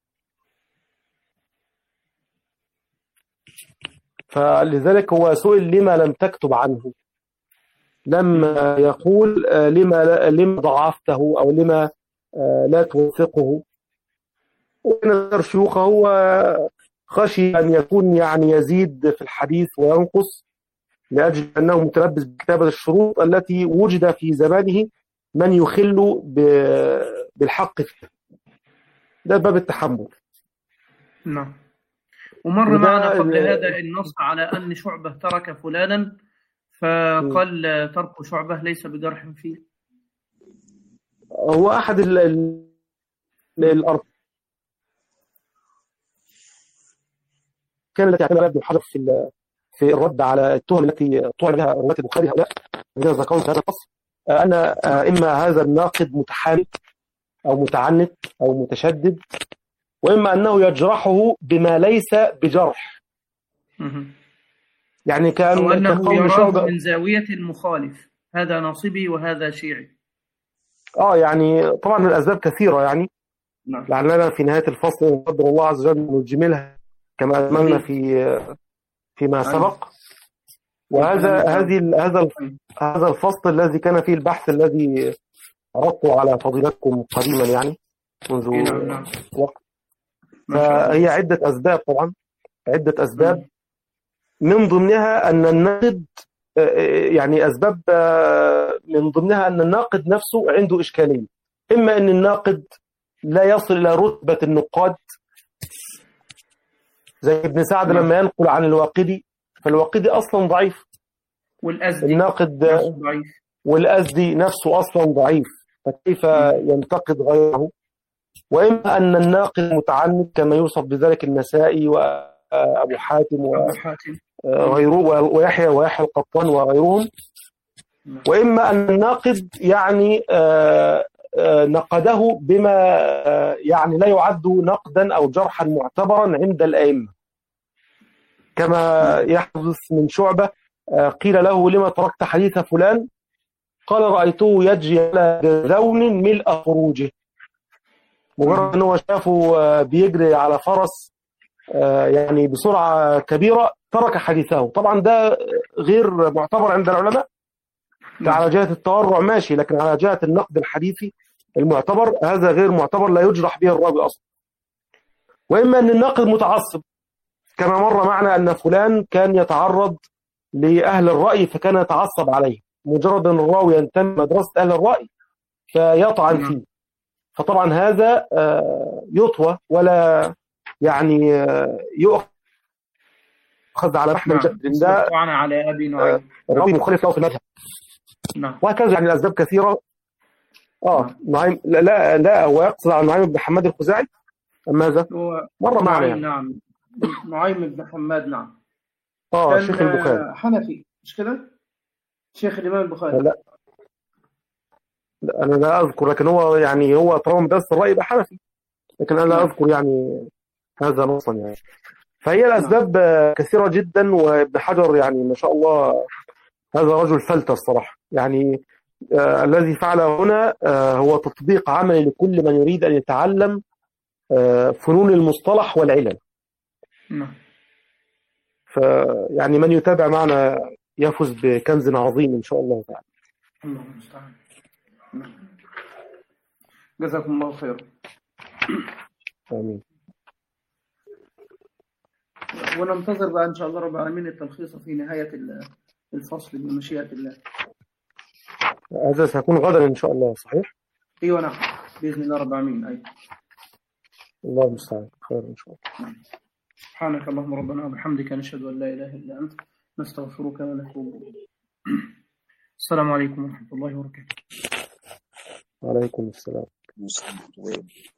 فلذلك هو سئل لما لم تكتب عنه، لم يقول لما ضعفته أو لما لا توثقه. ونظر شيوخه هو خشي أن يكون يعني يزيد في الحديث وينقص، لأجل أنه متلبس بكتابة الشروط التي وجد في زمانه من يخل بالحق فيه. ده باب التحمل. نعم. ومر معنا قبل هذا النص على أن شعبة ترك فلانا، فقال ترك شعبة ليس بجرح فيه. هو أحد الأركان التي اعتمدها ابن حجر في الرد على التهم التي طعن بها رواة البخاري هؤلاء الذين ذكروا في هذا الفصل، أن إما هذا الناقد متحامل أو متعنت أو متشدد، وإما أنه يجرحه بما ليس بجرح. يعني كان أنه يراه من زاوية المخالف، هذا ناصبي وهذا شيعي. يعني طبعا الأسباب كثيرة، يعني لعلنا في نهاية الفصل نقدر الله عز وجل نجملها كما أملنا فيما سبق. وهذا هذا الفصل الذي كان فيه البحث الذي عرضته على فضيلتكم قديما، يعني منذ وقت. فهي عدة أسباب، طبعا عدة أسباب، من ضمنها أن الناقد يعني أسباب من ضمنها أن الناقد نفسه عنده إشكالية. إما أن الناقد لا يصل إلى رتبة النقاد، زي ابن سعد لما ينقل عن الواقدي، فالواقدي أصلا ضعيف، والأزدي الناقد ضعيف، والأزدي نفسه أصلا ضعيف، فكيف ينتقد غيره. وإما أن الناقد متعنت كما يوصف بذلك النسائي وأبو حاتم وغيره ويحيى القطان وغيرهم. وإما أن الناقد يعني نقده بما يعني لا يعد نقدا أو جرحا معتبرا عند الأئمة، كما يحدث من شعبة. قيل له لما تركت حديث فلان؟ قال رأيته يجري على جذون ملء خروجه. مجرد أنه شافه بيجري على فرس يعني بسرعة كبيرة ترك حديثه. طبعا ده غير معتبر عند العلماء. على جهة التورع ماشي، لكن على جهة النقد الحديثي المعتبر هذا غير معتبر، لا يجرح به الراوي أصلا. وإما أن الناقد متعصب، كما مر معنا أن فلان كان يتعرض لأهل الرأي فكان يتعصب عليه، مجرد أن الراوي ينتمي مدرسة أهل الرأي فيطعن فيه. فطبعا هذا يطوى ولا يعني يؤخذ على محمل جد. ده طعن على أبي نعيم، الراوي مخالف له في المذهب. وهكذا يعني الأسباب كثيرة. نعيم لا هو يقصد على نعيم بن حماد الخزاعي. ماذا؟ مر معنا يعني. نعم، نعيم بن حماد. نعم. شيخ البخاري حنفي، مش كده؟ شيخ الإمام البخاري. لا أنا لا أذكر، لكن هو يعني هو طالما مدرسة الرأي يبقى حنفي، لكن أنا لا أذكر يعني هذا نصا يعني. فهي الأسباب كثيرة جدا، وابن حجر يعني ما شاء الله هذا رجل فلتة الصراحة. يعني الذي فعله هنا هو تطبيق عملي لكل من يريد أن يتعلم فنون المصطلح والعلل. فيعني من يتابع معنا يفوز بكنز عظيم إن شاء الله تعالى. الله المستعان. جزاكم الله خير. آمين. وننتظر بقى إن شاء الله رب العالمين التلخيص في نهاية الفصل بمشيئة الله. هذا سيكون غدا إن شاء الله، صحيح؟ أيوة نعم، بإذن الله رب العالمين. أيوة. الله المستعان. خير إن شاء الله. سبحانك اللهم ربنا وبحمدك نشهد أن لا إله إلا أنت نستغفرك ونتوب إليك. السلام عليكم ورحمة الله وبركاته. وعليكم السلام.